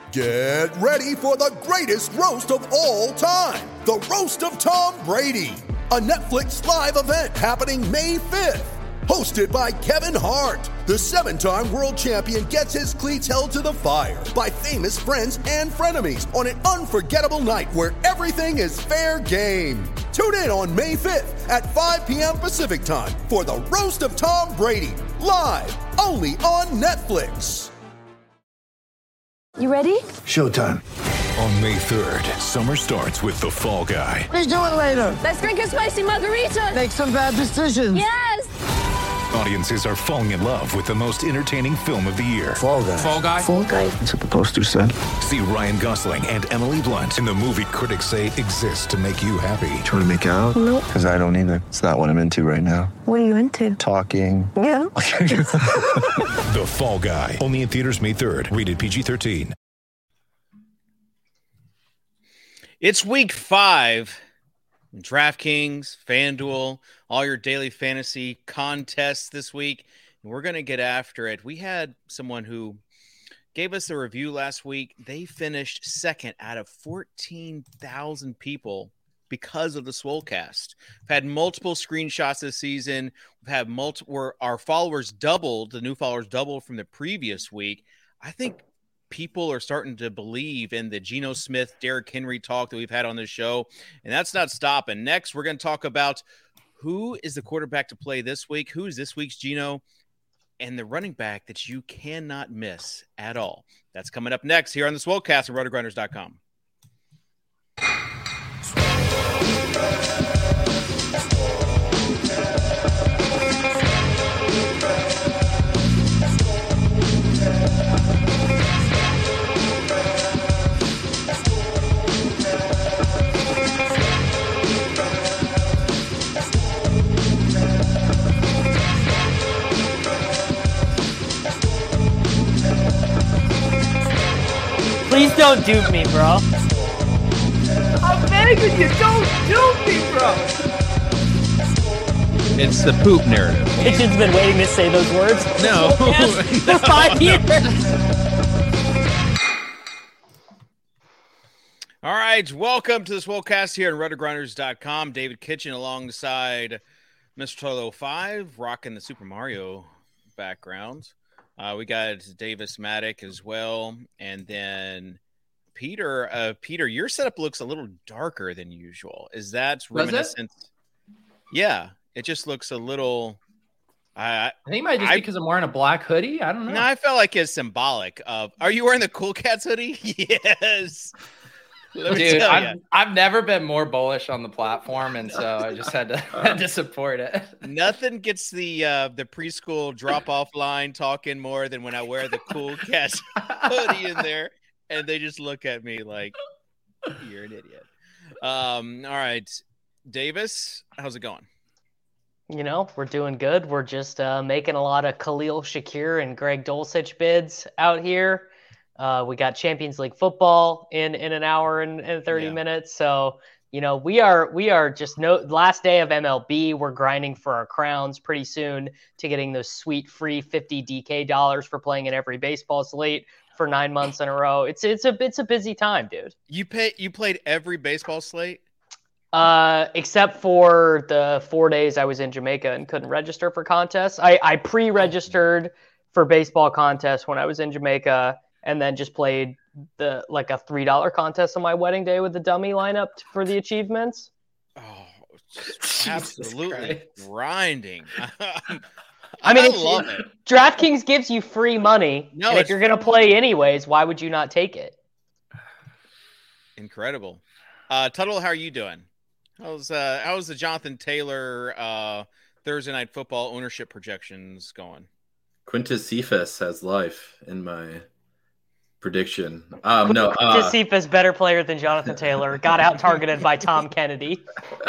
Get ready for the greatest roast of all time, the Roast of Tom Brady, a Netflix live event happening May 5th. Hosted by Kevin Hart, the 7-time world champion gets his cleats held to the fire by famous friends and frenemies on an unforgettable night where everything is fair game. Tune in on May 5th at 5 p.m. Pacific time for the Roast of Tom Brady, live only on Netflix. You ready? Showtime. On May 3rd, summer starts with The Fall Guy. Let's do it later. Let's drink a spicy margarita. Make some bad decisions. Yes! Audiences are falling in love with the most entertaining film of the year. Fall Guy. Fall Guy? Fall Guy. That's what the poster said. See Ryan Gosling and Emily Blunt in the movie critics say exists to make you happy. Trying to make it out? Nope. Because I don't either. It's not what I'm into right now. What are you into? Talking. Yeah. The Fall Guy. Only in theaters May 3rd. Rated PG-13. It's week 5. DraftKings, FanDuel, all your daily fantasy contests this week. And we're going to get after it. We had someone who gave us a review last week. They finished second out of 14,000 people because of the Swolecast. We've had multiple screenshots this season. We've had where our followers doubled, the new followers doubled from the previous week. I think people are starting to believe in the Geno Smith, Derrick Henry talk that we've had on this show, and that's not stopping. Next, we're going to talk about who is the quarterback to play this week, who is this week's Geno, and the running back that you cannot miss at all. That's coming up next here on the Swolecast at rotogrinders.com. Please don't dupe me, bro. I'm begging you, don't dupe me, bro. It's the poop narrative. Kitchen's been waiting to say those words. No. For 5 years. All right, welcome to the Swolecast here on rotogrinders.com. David Kitchen alongside Mr. Tolo 5, rocking the Super Mario background. We got Davis Maddock as well. And then Peter, your setup looks a little darker than usual. Is that reminiscent? Yeah, it just looks a little. I think it might just be because I'm wearing a black hoodie. I don't know. No, I felt like it's symbolic of. Are you wearing the Cool Cats hoodie? Yes. Dude, I've never been more bullish on the platform, and so I just had to support it. Nothing gets the preschool drop-off line talking more than when I wear the Cool Cats hoodie in there, and they just look at me like, you're an idiot. All right, Davis, how's it going? You know, we're doing good. We're just making a lot of Khalil Shakir and Greg Dulcich bids out here. We got Champions League football in an hour and 30 minutes. So, you know, we are just last day of MLB. We're grinding for our crowns pretty soon to getting those sweet free 50 DK dollars for playing in every baseball slate for 9 months in a row. It's a busy time, dude. You played every baseball slate? Except for the 4 days I was in Jamaica and couldn't register for contests. I pre-registered for baseball contests when I was in Jamaica, and then just played a $3 contest on my wedding day with the dummy lineup for the achievements. Oh, absolutely grinding. I mean, I love it. DraftKings gives you free money. No, and if you're going to play anyways, why would you not take it? Incredible. Tuttle, how are you doing? How's the Jonathan Taylor Thursday Night Football ownership projections going? Quintus Cephas has life in my prediction. Quintus Cephas, better player than Jonathan Taylor, got out targeted by Tom Kennedy.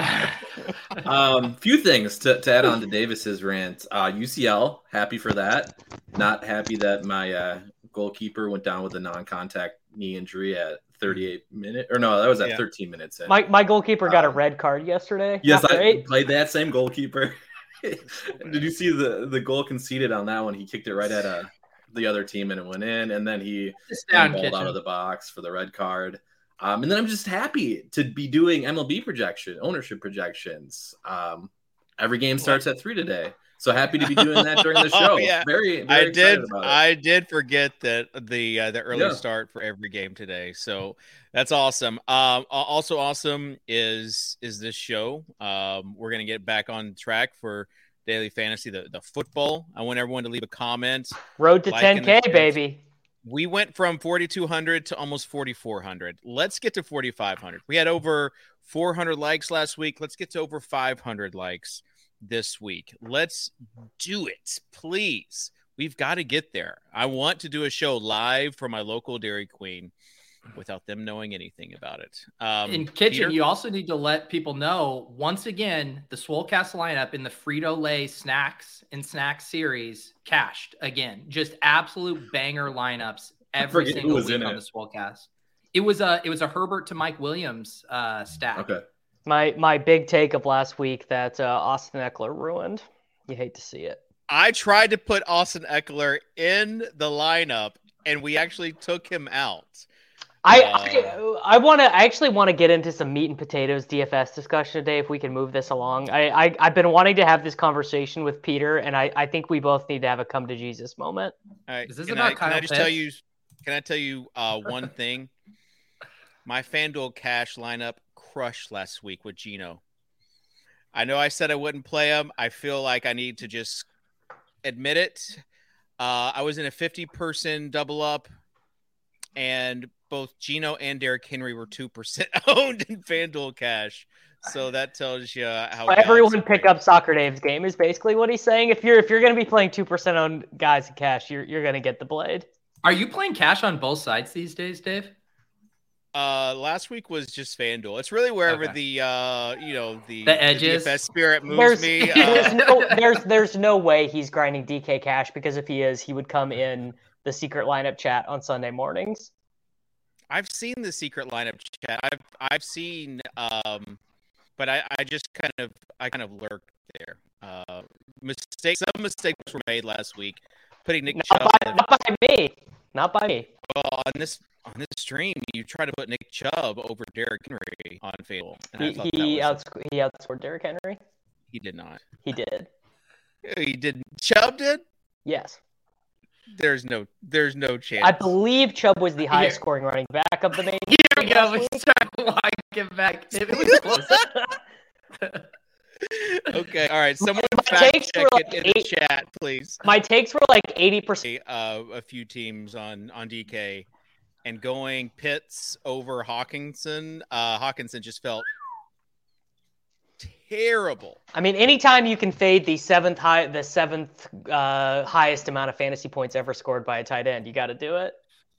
Few things to add on to Davis's rant. UCL, happy for that. Not happy that my goalkeeper went down with a non-contact knee injury at 38 minutes. Or no, that was at 13 minutes in. My goalkeeper got a red card yesterday. Yes, I played that same goalkeeper. Did you see the goal conceded on that one? He kicked it right at the other team and it went in, and then he down balled out of the box for the red card. And then I'm just happy to be doing MLB ownership projections. Every game starts at 3 today. So happy to be doing that during the show. Yeah. Very excited about it. I did forget that the early start for every game today. So that's awesome. Also awesome is this show. We're gonna get back on track for Daily Fantasy, the football. I want everyone to leave a comment. Road to 10K, baby. We went from 4,200 to almost 4,400. Let's get to 4,500. We had over 400 likes last week. Let's get to over 500 likes this week. Let's do it, please. We've got to get there. I want to do a show live for my local Dairy Queen without them knowing anything about it. In Kitchen, Peter? You also need to let people know, once again, the Swolecast lineup in the Frito-Lay snacks series cashed again. Just absolute banger lineups every single week on the Swolecast. It was a Herbert to Mike Williams stack. Okay. My big take of last week that Austin Eckler ruined. You hate to see it. I tried to put Austin Eckler in the lineup, and we actually took him out. I actually want to get into some meat and potatoes DFS discussion today if we can move this along. I've been wanting to have this conversation with Peter, and I think we both need to have a come to Jesus moment. All right. Is this about Kyle Pitts? Can I tell you one thing? My FanDuel cash lineup crushed last week with Gino. I know I said I wouldn't play him. I feel like I need to just admit it. I was in a 50-person double up, and both Gino and Derrick Henry were 2% owned in FanDuel cash. So that tells you how everyone pick up Soccer Dave's game is basically what he's saying. If you're going to be playing 2% owned guys in cash, you're going to get the blade. Are you playing cash on both sides these days, Dave? Last week was just FanDuel. It's really wherever the edges, the DFS spirit moves me. There's no way he's grinding DK cash, because if he is, he would come in the secret lineup chat on Sunday mornings. I've seen the secret lineup chat. I've seen, but I kind of lurked there. Some mistakes were made last week. Putting Nick Chubb. Not by me. Well, on this stream, you try to put Nick Chubb over Derrick Henry on FanDuel. He outscored Derrick Henry. He did not. He did. He did. Chubb did? Yes. There's no chance. I believe Chubb was the highest scoring running back of the main. Here we go. We start walking back. It was close. Okay, all right. Someone fact check it in the chat, please. My takes were like 80%. A few teams on DK, and going Pitts over Hawkinson. Hawkinson just felt terrible. I mean, anytime you can fade the seventh highest amount of fantasy points ever scored by a tight end, you got to do it.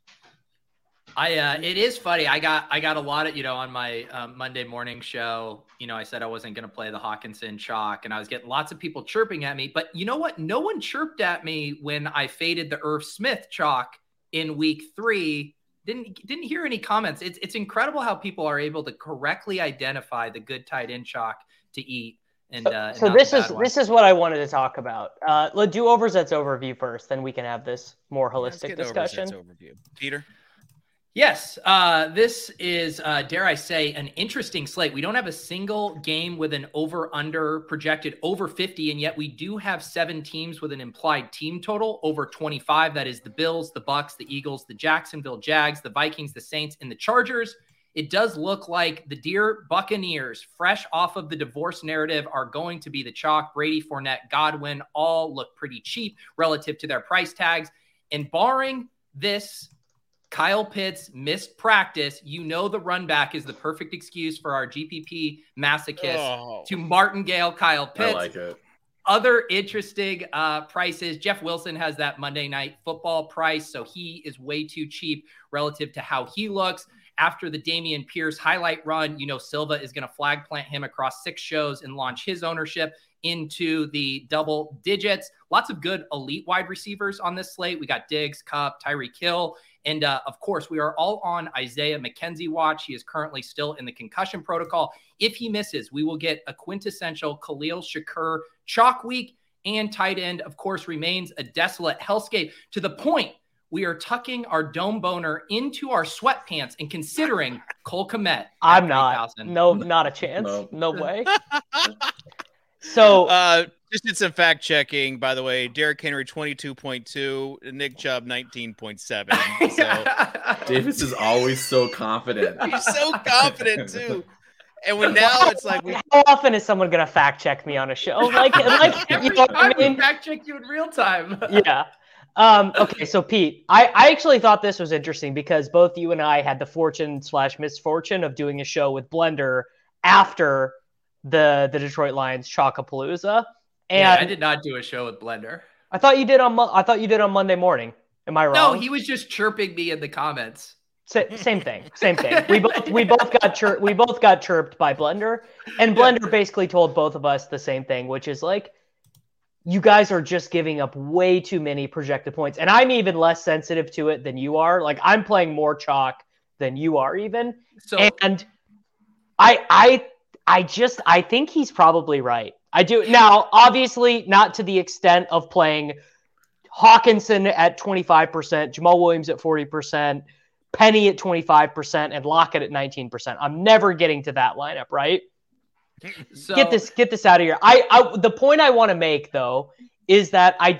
It is funny. I got a lot of, on my Monday morning show, I said I wasn't going to play the Hawkinson chalk, and I was getting lots of people chirping at me. But you know what? No one chirped at me when I faded the Irv Smith chalk in week 3. Didn't hear any comments. It's incredible how people are able to correctly identify the good tight end chalk to eat. And so this is what I wanted to talk about. Let's do Overzet's overview first, then we can have this more holistic discussion. Overview. Peter? Yes, this is, dare I say, an interesting slate. We don't have a single game with an over-under projected over 50, and yet we do have 7 teams with an implied team total over 25. That is the Bills, the Bucks, the Eagles, the Jacksonville Jags, the Vikings, the Saints, and the Chargers. It does look like the Dear Buccaneers, fresh off of the divorce narrative, are going to be the chalk. Brady, Fournette, Godwin all look pretty cheap relative to their price tags. And barring this Kyle Pitts missed practice, the run back is the perfect excuse for our GPP masochist to martingale Kyle Pitts. I like it. Other interesting prices. Jeff Wilson has that Monday Night Football price, so he is way too cheap relative to how he looks. After the Dameon Pierce highlight run, Silva is going to flag plant him across 6 shows and launch his ownership into the double digits. Lots of good elite wide receivers on this slate. We got Diggs, Kupp, Tyreek Hill. And of course, we are all on Isaiah McKenzie watch. He is currently still in the concussion protocol. If he misses, we will get a quintessential Khalil Shakur chalk week. and tight end, of course, remains a desolate hellscape to the point we are tucking our dome boner into our sweatpants and considering Cole Kmet. I'm not. 3,000. No, not a chance. No way. So, just did some fact checking, by the way. Derrick Henry 22.2, Nick Chubb 19.7. So Davis is always so confident. he's so confident too. And when now it's like, how often is someone gonna fact check me on a show? Like Every you know what I time we mean? fact check you in real time. Yeah. Okay, so Pete, I actually thought this was interesting because both you and I had the fortune/misfortune of doing a show with Blender after the Detroit Lions Chalkapalooza. And Yeah, I did not do a show with Blender. I thought you did on Monday morning. Am I wrong? No, he was just chirping me in the comments. Same thing. We both got chirped by Blender, and Blender basically told both of us the same thing, which is like, you guys are just giving up way too many projected points, and I'm even less sensitive to it than you are. Like, I'm playing more chalk than you are even. So, and I think he's probably right. I do. Now, obviously, not to the extent of playing Hawkinson at 25%, Jamal Williams at 40%, Penny at 25%, and Lockett at 19%. I'm never getting to that lineup, right? So Get this out of here. The point I want to make, though, is that I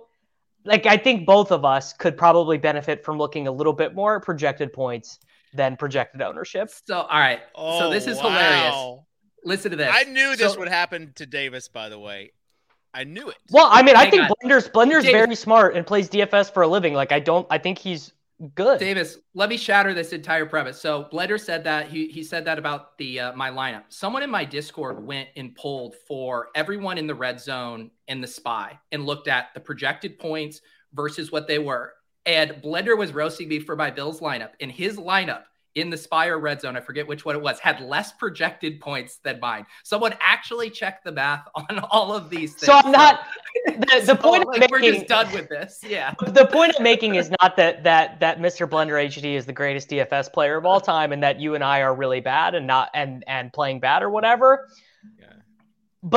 think both of us could probably benefit from looking a little bit more at projected points than projected ownership. So, all right. So this is hilarious. Listen to this. I knew this would happen to Davis, by the way. I knew it. Well, I mean, I think Davis, Blender's very smart and plays DFS for a living. Like, I think he's good. Davis, let me shatter this entire premise. So Blender said that he said that about the my lineup. Someone in my Discord went and pulled for everyone in the red zone and the spy and looked at the projected points versus what they were. And Blender was roasting me for my Bills lineup. And his lineup in the spy or red zone, I forget which one it was, had less projected points than mine. Someone actually checked the math on all of these things. So I'm not the point I'm we're making, just done with this. Yeah. The point I'm making is not that Mr. Blender HD is the greatest DFS player of all time and that you and I are really bad and not and playing bad or whatever. Yeah. But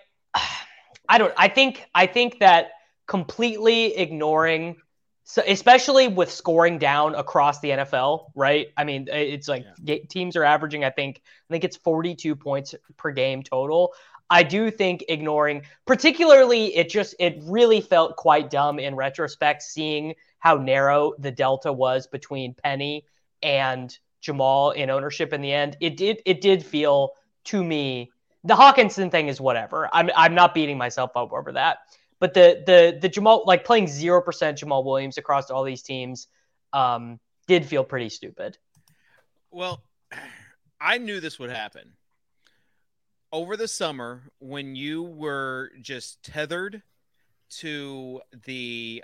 I think that completely ignoring, so especially with scoring down across the NFL, right? I mean, it's like teams are averaging, I think it's 42 points per game total. I do think ignoring, particularly, it really felt quite dumb in retrospect, seeing how narrow the delta was between Penny and Jamal in ownership in the end. It did feel to me, the Hawkinson thing is whatever. I'm not beating myself up over that. But the Jamal, like playing 0% Jamal Williams across all these teams, did feel pretty stupid. Well, I knew this would happen. Over the summer, when you were just tethered to the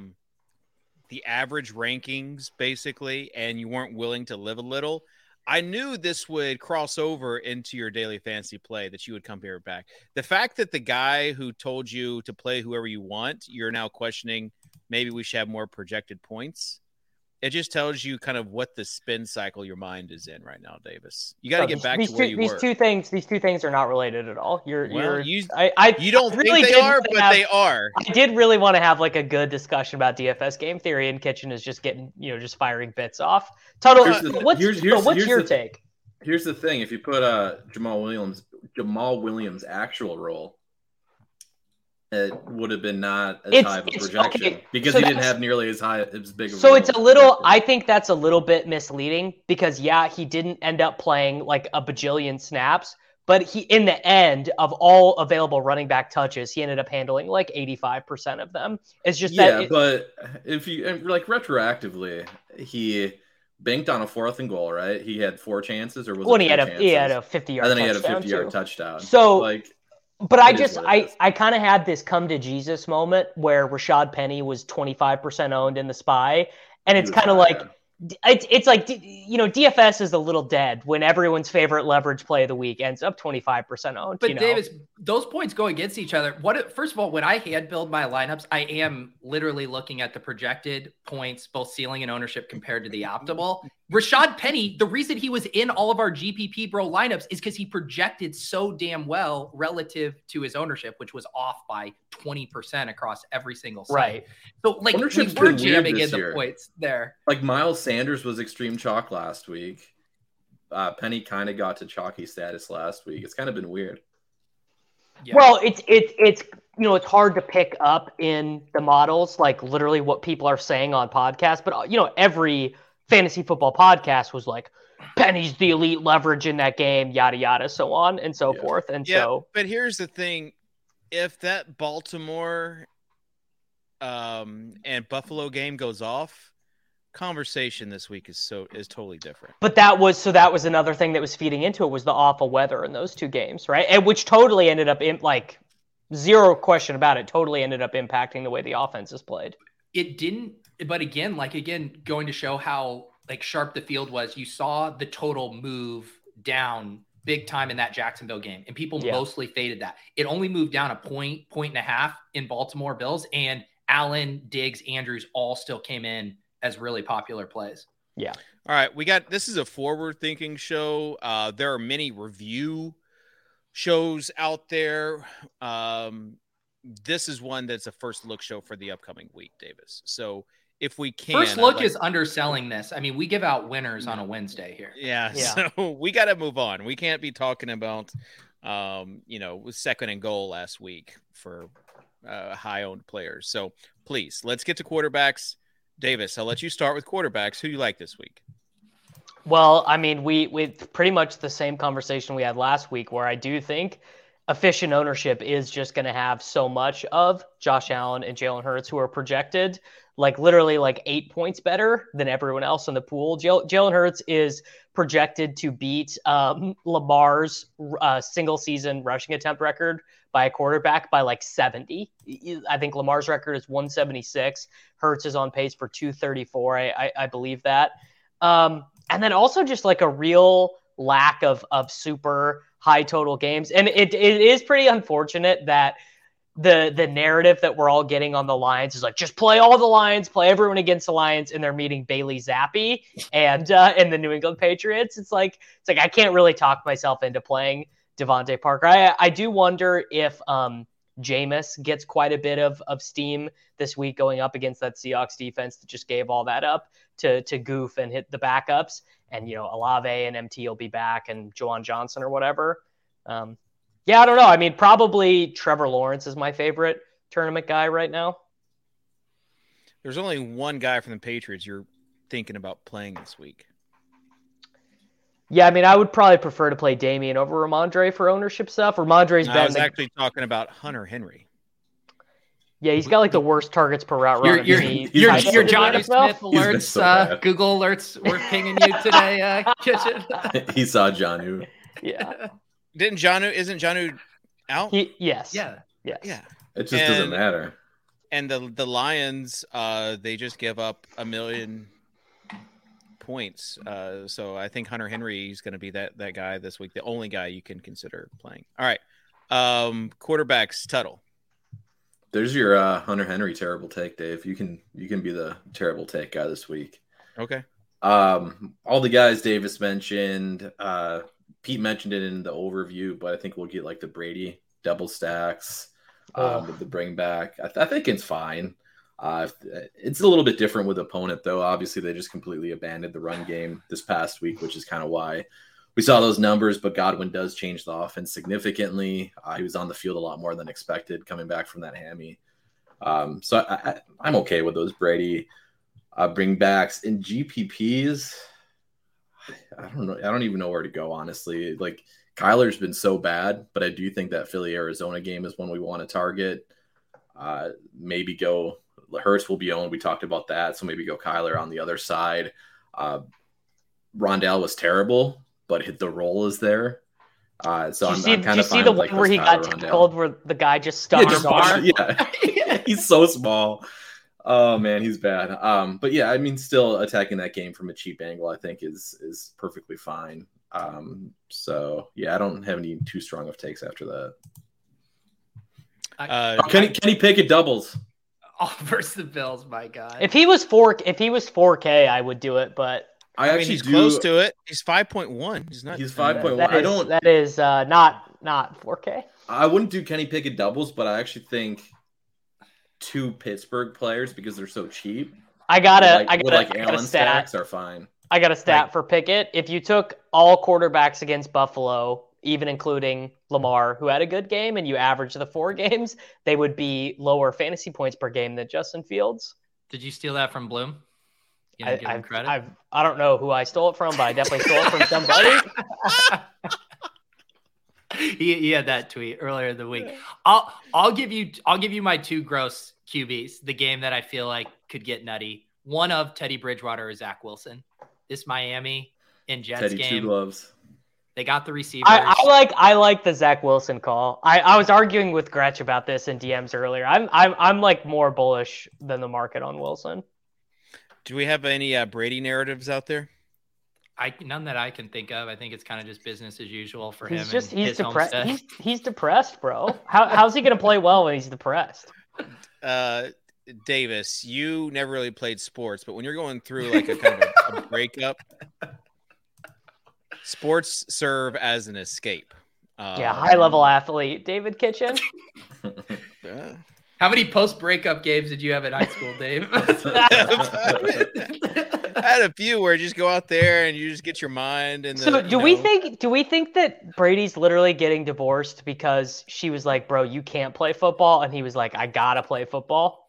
average rankings, basically, and you weren't willing to live a little, I knew this would cross over into your daily fantasy play, that you would come here back. The fact that the guy who told you to play whoever you want, you're now questioning, maybe we should have more projected points. It just tells you kind of what the spin cycle your mind is in right now, Davis. You got to get back to where you were. These two things are not related at all. You don't think they are, but they are. I did really want to have like a good discussion about DFS game theory, and Kitchen is just getting, just firing bits off. Tuttle, what's your take? Here's the thing: if you put Jamal Williams' actual role, it would have been not as high of a projection because he didn't have nearly as big of a So it's a little, I think that's a little bit misleading because he didn't end up playing like a bajillion snaps, but he, in the end of all available running back touches, he ended up handling like 85% of them. It's just but if you like retroactively, he banked on a 4th and goal, right? He had 4 chances, or was it 3 chances? He had a 50-yard and then touchdown. He had a 50-yard touchdown. So but I kind of had this come to Jesus moment where Rashad Penny was 25% owned in the spy. And it's kind of like, it's like, DFS is a little dead when everyone's favorite leverage play of the week ends up 25% owned. But Davis, those points go against each other. First of all, when I hand build my lineups, I am literally looking at the projected points, both ceiling and ownership compared to the optimal. Rashad Penny, the reason he was in all of our GPP Bro lineups is because he projected so damn well relative to his ownership, which was off by 20% across every single site. Right. So like we were jamming in the points there. Like Miles Sanders was extreme chalk last week. Penny kind of got to chalky status last week. It's kind of been weird. Yeah. Well, it's hard to pick up in the models, like literally what people are saying on podcasts, but every fantasy football podcast was like, Penny's the elite leverage in that game, yada, yada, so on and so forth. And but here's the thing. If that Baltimore and Buffalo game goes off, conversation this week is totally different. But that was another thing that was feeding into it was the awful weather in those two games, right? And which totally ended up in like zero question about it, totally ended up impacting the way the offense is played. It didn't, but again, going to show how like sharp the field was, you saw the total move down big time in that Jacksonville game, and people mostly faded that. It only moved down a point and a half in Baltimore Bills, and Allen, Diggs, Andrews all still came in as really popular plays. Yeah. All right. This is a forward-thinking show. There are many review shows out there. This is one that's a first look show for the upcoming week, Davis. So if we can, first look is underselling this. I mean, we give out winners on a Wednesday here. Yeah. So we got to move on. We can't be talking about, second and goal last week for high-owned players. So please, let's get to quarterbacks. Davis, I'll let you start with quarterbacks. Who do you like this week? Well, I mean, we pretty much the same conversation we had last week, where I do think efficient ownership is just going to have so much of Josh Allen and Jalen Hurts, who are projected like literally like 8 points better than everyone else in the pool. Jalen Hurts is projected to beat Lamar's single season rushing attempt record by a quarterback by like 70. I think Lamar's record is 176. Hurts is on pace for 234. I believe that. And then also just like a real lack of super high total games. And it is pretty unfortunate that the narrative that we're all getting on the Lions is like, just play all the Lions, play everyone against the Lions, and they're meeting Bailey Zappi and the New England Patriots. It's like I can't really talk myself into playing Devontae Parker. I do wonder if Jameis gets quite a bit of steam this week going up against that Seahawks defense that just gave all that up to goof and hit the backups. And, Olave and MT will be back, and Juwan Johnson or whatever. I don't know. I mean, probably Trevor Lawrence is my favorite tournament guy right now. There's only one guy from the Patriots you're thinking about playing this week. Yeah, I mean, I would probably prefer to play Damian over Ramondre for ownership stuff. Ramondre's been. I was actually talking about Hunter Henry. Yeah, he's got like the worst targets per route run. Your Johnny Smith alerts, so Google alerts were pinging you today, Kitchen. He saw Jonnu. Yeah. Isn't Jonnu out? Yes. Yeah. Yes. Yeah. It just doesn't matter. And the Lions, they just give up 1 million points. So I think Hunter Henry is going to be that guy this week, the only guy you can consider playing. All right. Quarterbacks, Tuttle. There's your Hunter Henry terrible take, Dave. You can be the terrible take guy this week. Okay. All the guys Davis mentioned, Pete mentioned it in the overview, but I think we'll get like the Brady double stacks with the bring back. I think it's fine. It's a little bit different with opponent, though. Obviously, they just completely abandoned the run game this past week, which is kind of why we saw those numbers. But Godwin does change the offense significantly. He was on the field a lot more than expected coming back from that hammy. So I'm okay with those Brady bring backs. In GPPs, I don't know. I don't even know where to go, honestly. Like, Kyler's been so bad, but I do think that Philly-Arizona game is one we want to target. Maybe go Hurts will be owned. We talked about that, so maybe go Kyler on the other side. Rondale was terrible, but the role is there. So I'm kind of fine. Did you see the one where he got tackled, where the guy just stuck his arm? Yeah, he's so small. Oh man, he's bad. But yeah, I mean, still attacking that game from a cheap angle, I think is perfectly fine. So yeah, I don't have any too strong of takes after that. Kenny Pickett doubles. Oh, versus the Bills, my God. If he was 4K, I would do it, but I mean, he's close to it. He's 5.1. He's not. He's 5.1. That is not 4K. I wouldn't do Kenny Pickett doubles, but I actually think 2 Pittsburgh players, because they're so cheap. I got Allen a stat. stacks are fine. I got a stat for Pickett. If you took all quarterbacks against Buffalo, even including Lamar, who had a good game, and you average the 4 games, they would be lower fantasy points per game than Justin Fields. Did you steal that from Bloom? You didn't give him credit? I don't know who I stole it from, but I definitely stole it from somebody. He had that tweet earlier in the week. I'll give you my 2 gross QBs. The game that I feel like could get nutty. One of Teddy Bridgewater or Zach Wilson. This Miami and Jets Teddy game. 2 gloves. They got the receivers. I like the Zach Wilson call. I was arguing with Gretch about this in DMs earlier. I'm like more bullish than the market on Wilson. Do we have any Brady narratives out there? None that I can think of. I think it's kind of just business as usual for him. He's depressed. He's depressed, bro. How's he gonna play well when he's depressed? Davis, you never really played sports, but when you're going through like a kind of a breakup, sports serve as an escape. High-level athlete, David Kitchen. How many post-breakup games did you have in high school, Dave? I had a few where you just go out there and you just get your mind. And do we think that Brady's literally getting divorced because she was like, "Bro, you can't play football," and he was like, "I gotta play football"?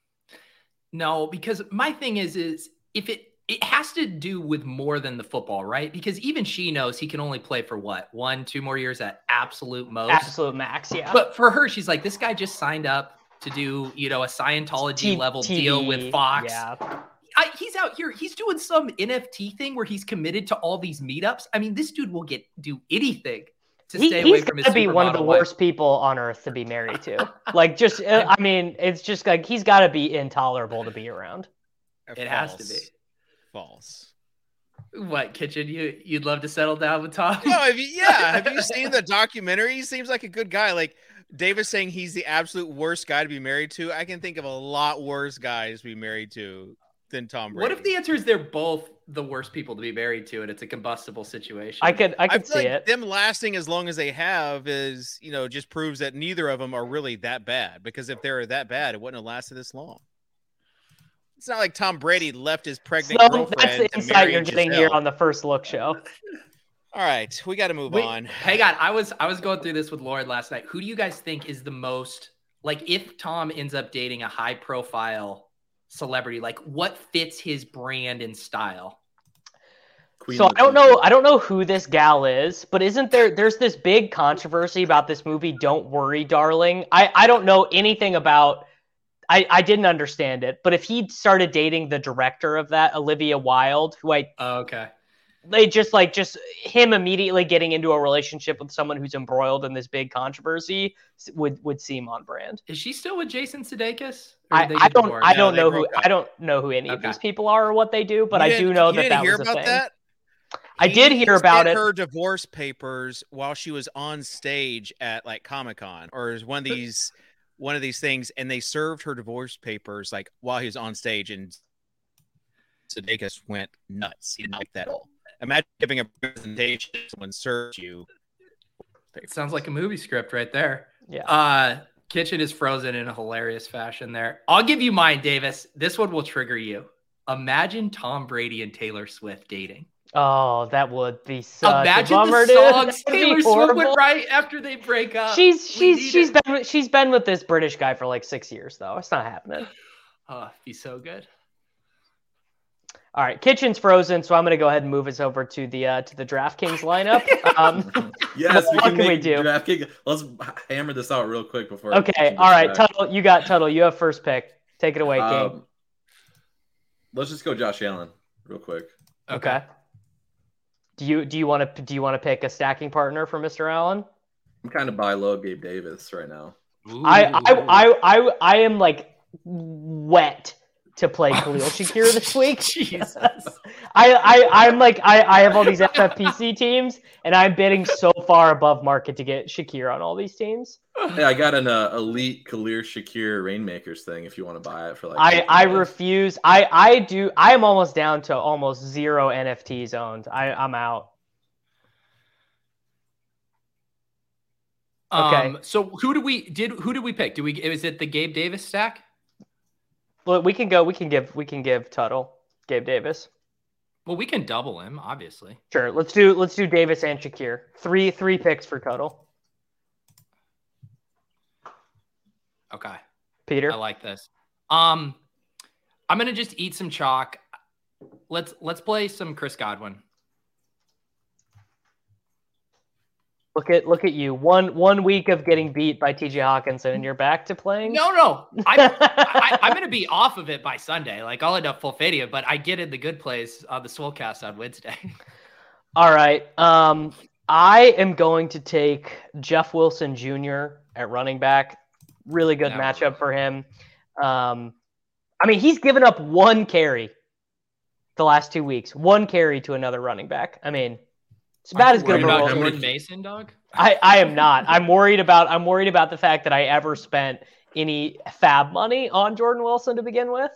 No, because my thing is if it has to do with more than the football, right? Because even she knows he can only play for what, 1-2 more years at absolute most, absolute max, yeah. But for her, she's like, this guy just signed up to do, a Scientology level deal with Fox. Yeah. He's out here. He's doing some NFT thing where he's committed to all these meetups. I mean, this dude will do anything to stay away from his He's got to be one of the worst people on earth to be married to. It's just like he's got to be intolerable to be around. It has to be. False. What, Kitchen? You'd love to settle down with Tom? No, have you seen the documentary? He seems like a good guy. Like Davis saying he's the absolute worst guy to be married to. I can think of a lot worse guys to be married to than Tom Brady. What if the answer is they're both the worst people to be married to, and it's a combustible situation? I could see like it. Them lasting as long as they have is, just proves that neither of them are really that bad. Because if they were that bad, it wouldn't have lasted this long. It's not like Tom Brady left his pregnant girlfriend. That's the insight you're getting here on the First Look show. All right, we got to move on. Hang on, I was going through this with Lauren last night. Who do you guys think is the most, like, if Tom ends up dating a high profile celebrity, like what fits his brand and style? I don't know who this gal is, but there's this big controversy about this movie Don't Worry Darling. I don't know anything about I didn't understand it, but if he started dating the director of that, Olivia Wilde, who they just him immediately getting into a relationship with someone who's embroiled in this big controversy would seem on brand. Is she still with Jason Sudeikis? I don't know who any of these people are or what they do, but I do know that was a thing. That? I did hear about it. Her divorce papers while she was on stage at like Comic-Con or one of these things, and they served her divorce papers like while he was on stage, and Sudeikis went nuts. He didn't like that at all. Imagine giving a presentation, someone serves you. It sounds like a movie script right there. Yeah. Kitchen is frozen in a hilarious fashion there. I'll give you mine, Davis. This one will trigger you. Imagine Tom Brady and Taylor Swift dating. Oh, that would be such Imagine a bummer, the songs dude. Taylor Swift would write after they break up. She's been with this British guy for like 6 years though. It's not happening. Oh, it'd be so good. All right, Kitchen's frozen, so I'm going to go ahead and move us over to the DraftKings lineup. Yes, what can we do? DraftKings. Let's hammer this out real quick before. Okay, all right, Tuttle, you have first pick. Take it away, King. Let's just go Josh Allen real quick. Okay. Do you want to pick a stacking partner for Mr. Allen? I'm kind of buy low Gabe Davis right now. I am like wet to play Khalil Shakir this week. Jesus. I have all these FFPC teams, and I'm bidding so far above market to get Shakir on all these teams. Yeah, I got an elite Khalil Shakir Rainmakers thing if you want to buy it for like. I refuse. I am almost down to almost 0 NFTs owned. I'm out. Okay. So who did we pick? Was it the Gabe Davis stack? Well, we can give Tuttle Gabe Davis. Well, we can double him, obviously. Sure. Let's do Davis and Shakir. Three picks for Tuttle. Okay. Peter. I like this. I'm gonna just eat some chalk. Let's play some Chris Godwin. Look at you. One week of getting beat by TJ Hawkinson, and you're back to playing. No. I'm going to be off of it by Sunday. Like I'll end up full fading it, but I get in the good plays on the Swolecast on Wednesday. All right. I am going to take Jeff Wilson Jr. at running back. Really good matchup for him. He's given up 1 carry the last 2 weeks. 1 carry to another running back. It's about as good about of a Jordan Mason, dog. I am not. I'm worried about the fact that I ever spent any fab money on Jordan Wilson to begin with.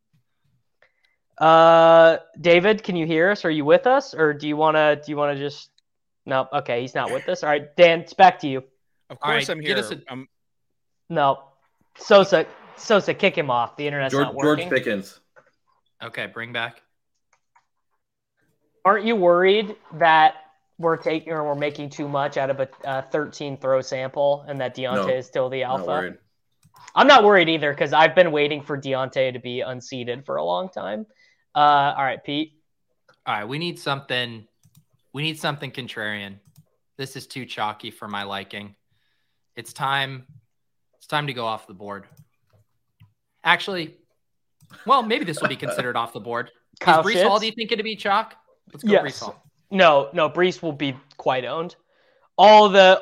David, can you hear us? Are you with us, or do you wanna just? No. Okay, he's not with us. All right, Dan, it's back to you. Of course, I'm here. No, Sosa, kick him off. The internet's not working. George Pickens. Okay, bring back. Aren't you worried that we're making too much out of a 13 throw sample, and that Deontay is still the alpha? I'm not worried either, because I've been waiting for Deontay to be unseated for a long time. All right, Pete. All right, we need something contrarian. This is too chalky for my liking. It's time to go off the board. Actually, well, maybe this will be considered off the board. Kyle Is Breece Hall, do you think it'd be chalk? Let's go Breece Hall. No, Breece will be quite owned. All the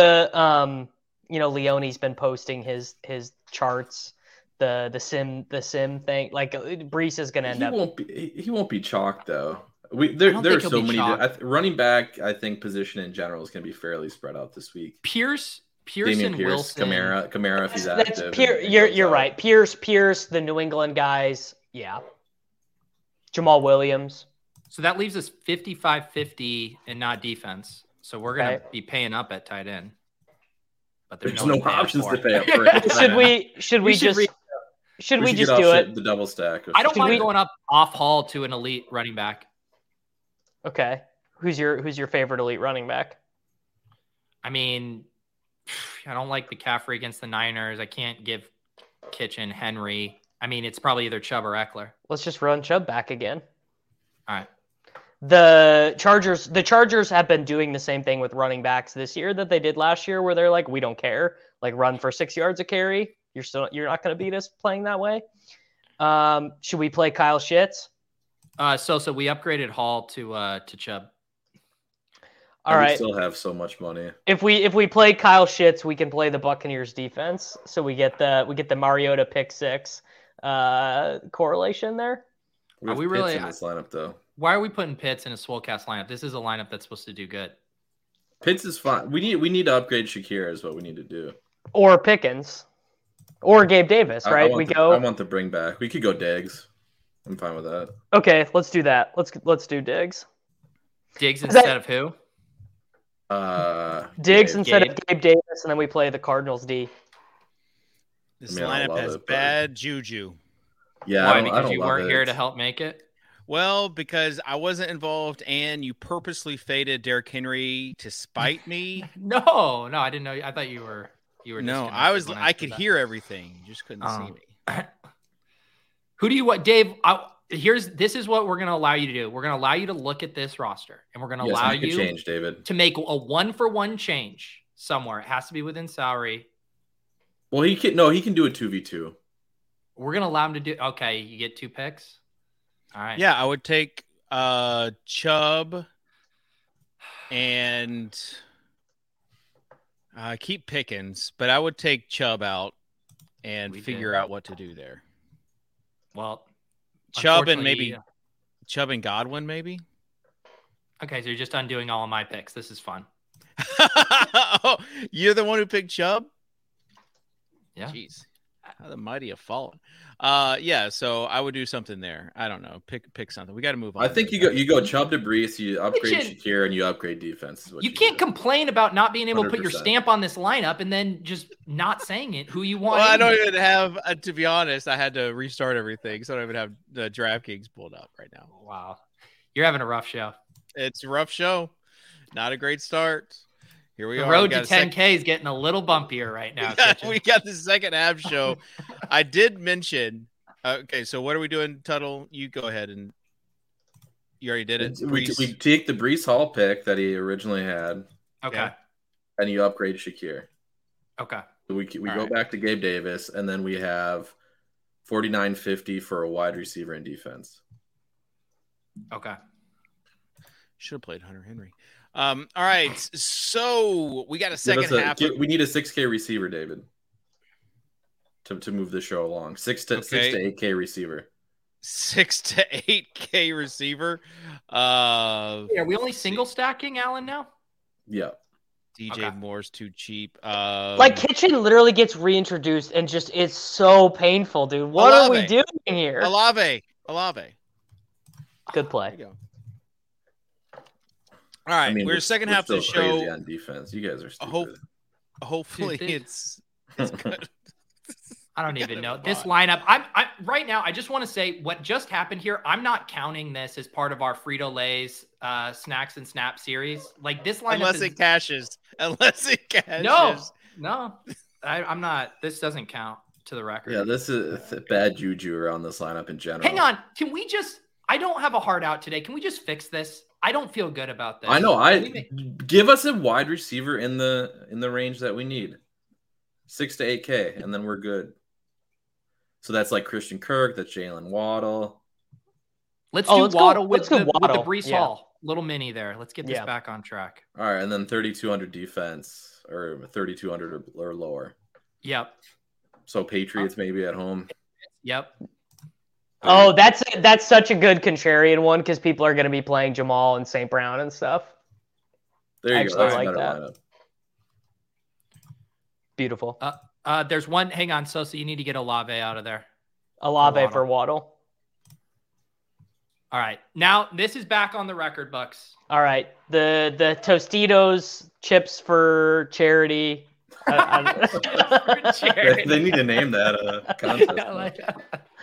Leone's been posting his charts, the sim thing. Like Breece is going to end up. He won't be chalked though. There are so many running back. I think position in general is going to be fairly spread out this week. Pierce Damian and Pierce, Wilson, Kamara if he's active. You're right. Pierce, the New England guys. Yeah. Jamal Williams. So that leaves us 55-50 and not defense. So we're going to be paying up at tight end. But there's no options to pay up for it. Should we just do it? The double stack. I don't mind going up off Hall to an elite running back. Okay. Who's your favorite elite running back? I don't like McCaffrey against the Niners. I can't give Kitchen, Henry. It's probably either Chubb or Eckler. Let's just run Chubb back again. All right. The Chargers have been doing the same thing with running backs this year that they did last year, where they're like, we don't care, like run for 6 yards a carry. You're not going to beat us playing that way. Should we play Kyle Shitz? So we upgraded Hall to Chubb. All right. We still have so much money. If we play Kyle Shitz, we can play the Buccaneers defense. So we get the Mariota pick 6 correlation there. Are we really in this lineup though? Why are we putting Pitts in a Swolecast lineup? This is a lineup that's supposed to do good. Pitts is fine. We need to upgrade Shakir is what we need to do. Or Pickens. Or Gabe Davis, right? I want the bring back. We could go Diggs. I'm fine with that. Okay, let's do that. Let's do Diggs. Diggs instead of who? Diggs instead of Gabe Davis, and then we play the Cardinals D. This lineup has bad juju. Yeah, why? Because you weren't here to help make it? Well, because I wasn't involved, and you purposely faded Derrick Henry to spite me. No, I didn't know. I thought you were. No, I could hear everything. You just couldn't see me. Who do you want, Dave? This is what we're going to allow you to do. We're going to allow you to look at this roster, and we're going to allow you change, David, to make a 1-for-1 change somewhere. It has to be within salary. Well, he can do a 2v2. We're going to allow him to do. Okay, you get 2 picks. All right. Yeah, I would take Chubb and keep Pickens, but I would take Chubb out and figure out what to do there. Well, Chubb and unfortunately, Chubb and Godwin, maybe. Okay, so you're just undoing all of my picks. This is fun. Oh, you're the one who picked Chubb? Yeah. Jeez. How the mighty have fallen. Yeah, so I would do something there. I don't know. Pick something. We got to move on. I think you go Chubb to Brees, you upgrade Shakir, and you upgrade defense. Is what You can't complain about not being able to put your 100%. stamp on this lineup and then just not saying it who you want. Well, I in don't there. even have, to be honest, I had to restart everything, so I don't even have the DraftKings pulled up right now. Wow. You're having a rough show. It's a rough show. Not a great start. Here we The are. road We to got a 10K is getting a little bumpier right now. we got the second half show. I did mention. Okay, so what are we doing, Tuttle? You go ahead and you already did it. We take the Brees Hall pick that he originally had, Okay. Yeah. and you upgrade Shakir. Okay. So we All go right. back to Gabe Davis, and then we have 49.50 for a wide receiver and defense. Okay. Should have played Hunter Henry. All right, so we got a second half. We need a 6K receiver, David, to move the show along. 6 to 8K receiver. 6 to 8K receiver. Are we only single stacking Allen now? Yeah. DJ Okay. Moore's too cheap. Like Kitchen literally gets reintroduced and just it's so painful, dude. What are we Olave. doing here? Olave. Good play. There you go. All right, we're second half of the still crazy show. on defense. You guys are stupid. Hopefully Dude, it's good. I don't even know this lineup. I'm right now. I just want to say what just happened here. I'm not counting this as part of our Frito Lay's snacks and snap series. Like this lineup, Unless it cashes. No, I'm not. This doesn't count to the record. Yeah, this is bad juju around this lineup in general. Hang on. Can we just? I don't have a heart out today. Can we just fix this? I don't feel good about this. I know. Give us a wide receiver in the range that we need, 6 to 8K, and then we're good. So that's like Christian Kirk. That's Jalen Waddle. Let's do Waddle with the Waddle. Brees Hall little mini there. Let's get this back on track. All right, and then 3,200 defense or 3,200 or lower. Yep. So Patriots maybe at home. Yep. Oh, that's such a good contrarian one because people are going to be playing Jamal and St. Brown and stuff. There you go. That's like a better that. lineup. Beautiful. There's one. Hang on, Sosa. You need to get Olave out of there. Olave for Waddle. All right. Now this is back on the record books. All right. The Tostitos chips for charity. They need to name that contest. I like that.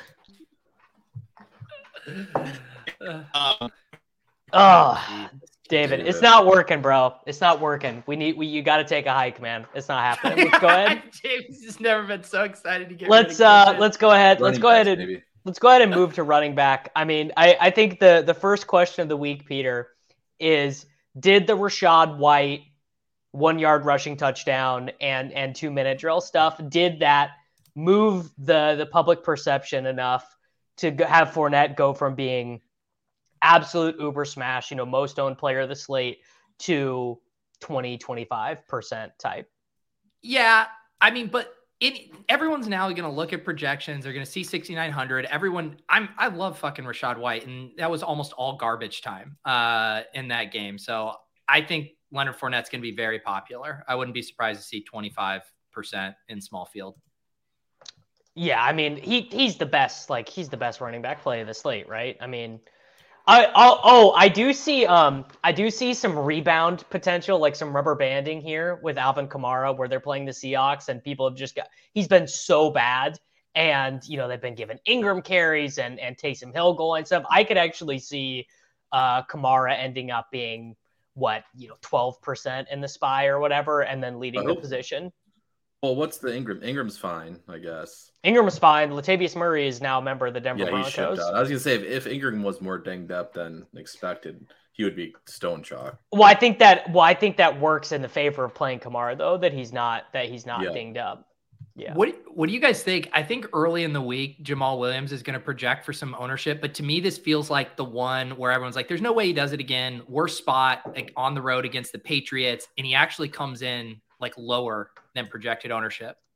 Oh, David, it's not working, bro. It's not working. You got to take a hike, man. It's not happening. Let's go ahead. James has never been so excited to get. Let's go ahead. Let's go ahead and move to running back. I mean, I think the first question of the week, Peter, is did the Rashad White 1 yard rushing touchdown and 2-minute drill stuff, did that move the public perception enough to have Fournette go from being absolute uber smash, most owned player of the slate to 20-25% type? Yeah, I mean, but everyone's now going to look at projections. They're going to see 6,900. I love fucking Rashad White, and that was almost all garbage time in that game. So I think Leonard Fournette's going to be very popular. I wouldn't be surprised to see 25% in small field. Yeah, I mean, he's the best. Like, he's the best running back play of the slate, right? I mean, I do see some rebound potential, like some rubber banding here with Alvin Kamara, where they're playing the Seahawks, and people have he's been so bad, and they've been giving Ingram carries and Taysom Hill goal line stuff. I could actually see Kamara ending up being 12% in the SPY or whatever, and then leading the position. Well, what's the Ingram? Ingram's fine, I guess. Ingram's fine. Latavius Murray is now a member of the Denver Broncos. He's shipped out. I was gonna say if Ingram was more dinged up than expected, he would be stone chalk. Well, I think that works in the favor of playing Kamara, though, that he's not dinged up. Yeah. What do you guys think? I think early in the week, Jamal Williams is going to project for some ownership, but to me, this feels like the one where everyone's like, "There's no way he does it again." Worst spot, like on the road against the Patriots, and he actually comes in like lower than projected ownership.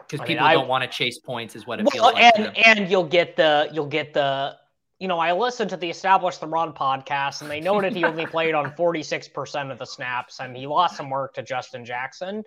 Because people don't want to chase points, is what it feels like. And you'll get the. I listened to the Establish the Run podcast, and they noted he only played on 46% of the snaps, and he lost some work to Justin Jackson.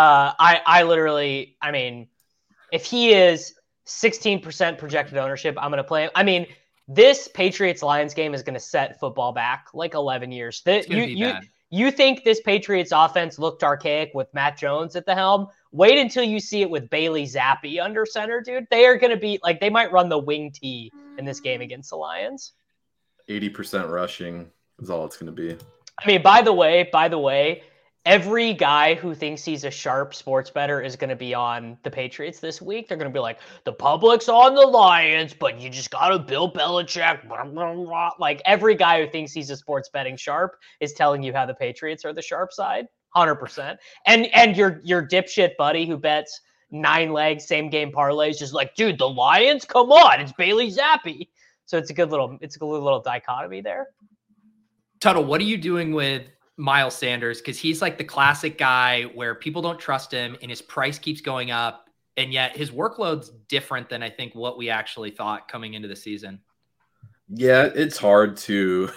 I mean, if he is 16% projected ownership, I'm going to play him. I mean, this Patriots-Lions game is going to set football back like 11 years. You think this Patriots offense looked archaic with Matt Jones at the helm? Wait until you see it with Bailey Zappi under center, dude. They are going to be like, they might run the wing tee in this game against the Lions. 80% rushing is all it's going to be. I mean, by the way, every guy who thinks he's a sharp sports bettor is going to be on the Patriots this week. They're going to be like, the public's on the Lions, but you just got to Bill Belichick. Blah, blah, blah. Like every guy who thinks he's a sports betting sharp is telling you how the Patriots are the sharp side. 100%. And your dipshit buddy who bets 9-leg same game parlays just like, dude, the Lions, come on, it's Bailey Zappi. So it's a good little dichotomy there. Tuttle, what are you doing with Miles Sanders? Because he's like the classic guy where people don't trust him and his price keeps going up, and yet his workload's different than I think what we actually thought coming into the season. Yeah, it's hard to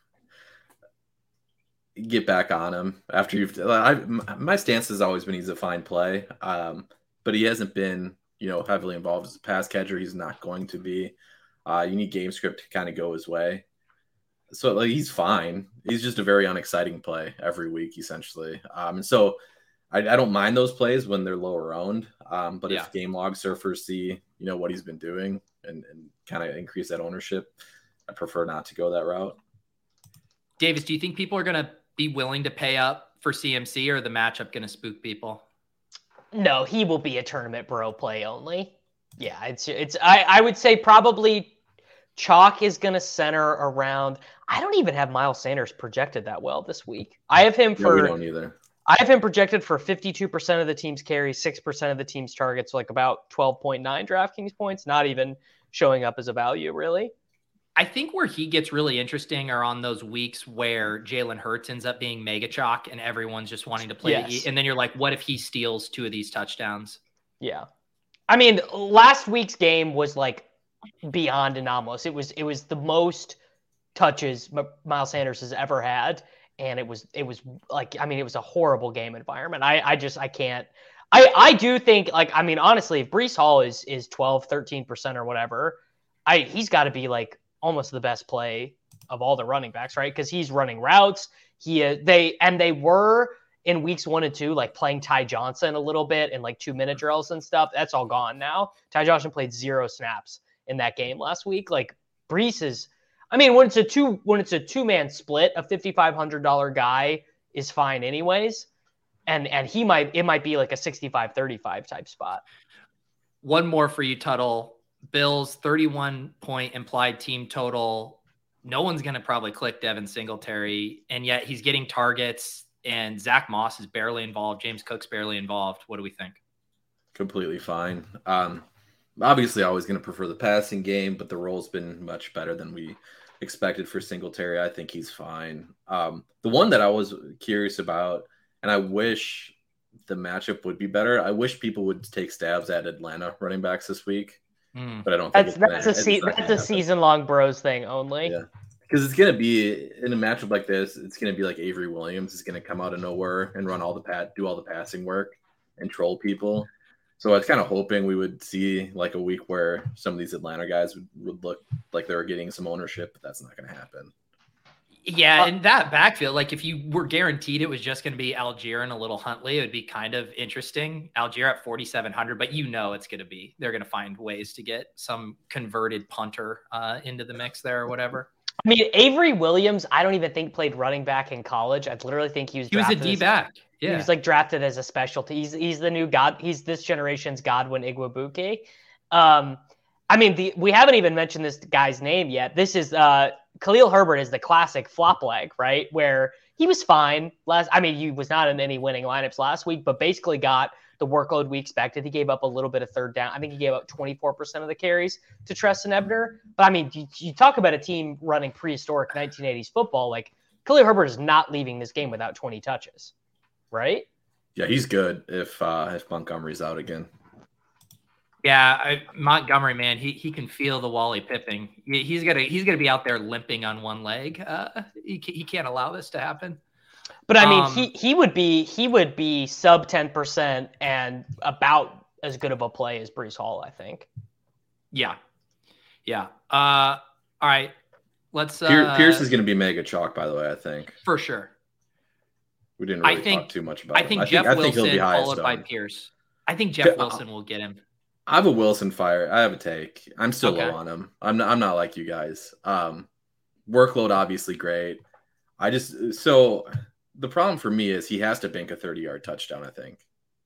get back on him after my stance has always been he's a fine play, but he hasn't been heavily involved as a pass catcher. He's not going to be. You need game script to kind of go his way, so he's fine. He's just a very unexciting play every week essentially, and so I don't mind those plays when they're lower owned, but if game log surfers see what he's been doing and kind of increase that ownership, I prefer not to go that route. Davis, do you think people are going to be willing to pay up for CMC, or the matchup going to spook people? No, he will be a tournament bro play only. Yeah, I would say probably chalk is going to center around. I don't even have Miles Sanders projected that well this week. I have him for. No, we don't either. I have him projected for 52% of the team's carries, 6% of the team's targets, like about 12.9 DraftKings points. Not even showing up as a value, really. I think where he gets really interesting are on those weeks where Jalen Hurts ends up being mega chalk and everyone's just wanting to play. Yes. And then you're like, what if he steals 2 of these touchdowns? Yeah. I mean, last week's game was like beyond anomalous. It was the most touches Miles Sanders has ever had. And it was like, I mean, it was a horrible game environment. I can't. I do think, like, I mean, honestly, if Breece Hall is 12, 13% or whatever, he's got to be like almost the best play of all the running backs, right? Because he's running routes. They were in weeks 1 and 2, like playing Ty Johnson a little bit and like 2-minute drills and stuff. That's all gone now. Ty Johnson played 0 snaps in that game last week. Like Breece is, I mean, when it's a 2-man split, a $5,500 guy is fine anyways. And it might be like a 65-35 type spot. One more for you, Tuttle. Bills 31-point implied team total. No one's going to probably click Devin Singletary, and yet he's getting targets, and Zach Moss is barely involved. James Cook's barely involved. What do we think? Completely fine. Obviously, always going to prefer the passing game, but the role's been much better than we expected for Singletary. I think he's fine. The one that I was curious about, and I wish the matchup would be better, I wish people would take stabs at Atlanta running backs this week. But I don't think that's a season-long bros thing only. Yeah, because it's gonna be in a matchup like this. It's gonna be like Avery Williams is gonna come out of nowhere and run do all the passing work and troll people. So I was kind of hoping we would see like a week where some of these Atlanta guys would look like they were getting some ownership, but that's not gonna happen. Yeah, in that backfield, like if you were guaranteed it was just going to be Algier and a little Huntley, it would be kind of interesting. Algier at 4,700, but it's going to be, they're going to find ways to get some converted punter into the mix there or whatever. I mean, Avery Williams, I don't even think played running back in college. I literally think he was a D-back. Yeah. He was like drafted as a specialty. He's the new god. He's this generation's Godwin Igwebuike. I mean, we haven't even mentioned this guy's name yet. This is Khalil Herbert is the classic flop leg, right? Where he was fine he was not in any winning lineups last week, but basically got the workload we expected. He gave up a little bit of third down. I think he gave up 24% of the carries to Treston Ebner. But I mean, you talk about a team running prehistoric 1980s football. Like Khalil Herbert is not leaving this game without 20 touches, right? Yeah, he's good if Montgomery's out again. Yeah, Montgomery, man, he can feel the Wally Pipping. He's gonna be out there limping on one leg. He can't allow this to happen. But I mean, he would be sub 10% and about as good of a play as Breece Hall, I think. Yeah. All right, let's. Pierce is going to be mega chalk, by the way. I think for sure. We didn't really talk too much about. I think Jeff Wilson followed by Pierce. I think Jeff Wilson will get him. I have a Wilson fire. I have a take. I'm still low on him. I'm not like you guys. Workload obviously great. So the problem for me is he has to bank a 30-yard touchdown. I think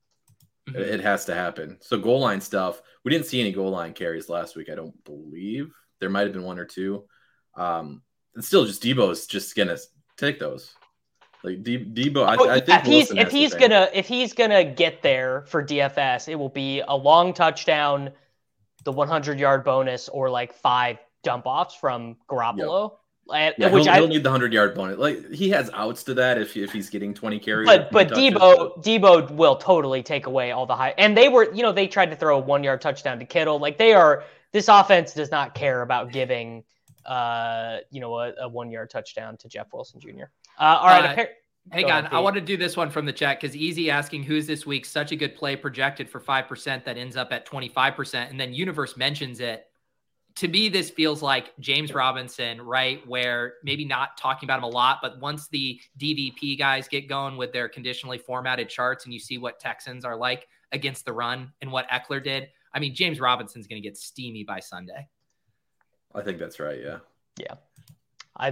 it has to happen. So goal line stuff. We didn't see any goal line carries last week. I don't believe there might have been one or two. It's still just Debo's just gonna take those. Like Debo, I think if he's gonna get there for DFS, it will be a long touchdown, the 100-yard bonus, or like 5 dump offs from Garoppolo. Yep. He'll need the 100-yard bonus. Like he has outs to that if he's getting 20 carries. But Debo will totally take away all the high. And they tried to throw a 1-yard touchdown to Kittle. Like this offense does not care about giving a 1-yard touchdown to Jeff Wilson Jr. All right. Hang on. I want to do this one from the chat because Easy asking who's this week such a good play projected for 5% that ends up at 25%. And then Universe mentions it. To me, this feels like James Robinson, right? Where maybe not talking about him a lot, but once the DVP guys get going with their conditionally formatted charts and you see what Texans are like against the run and what Eckler did, I mean, James Robinson's going to get steamy by Sunday. I think that's right. Yeah. Yeah. I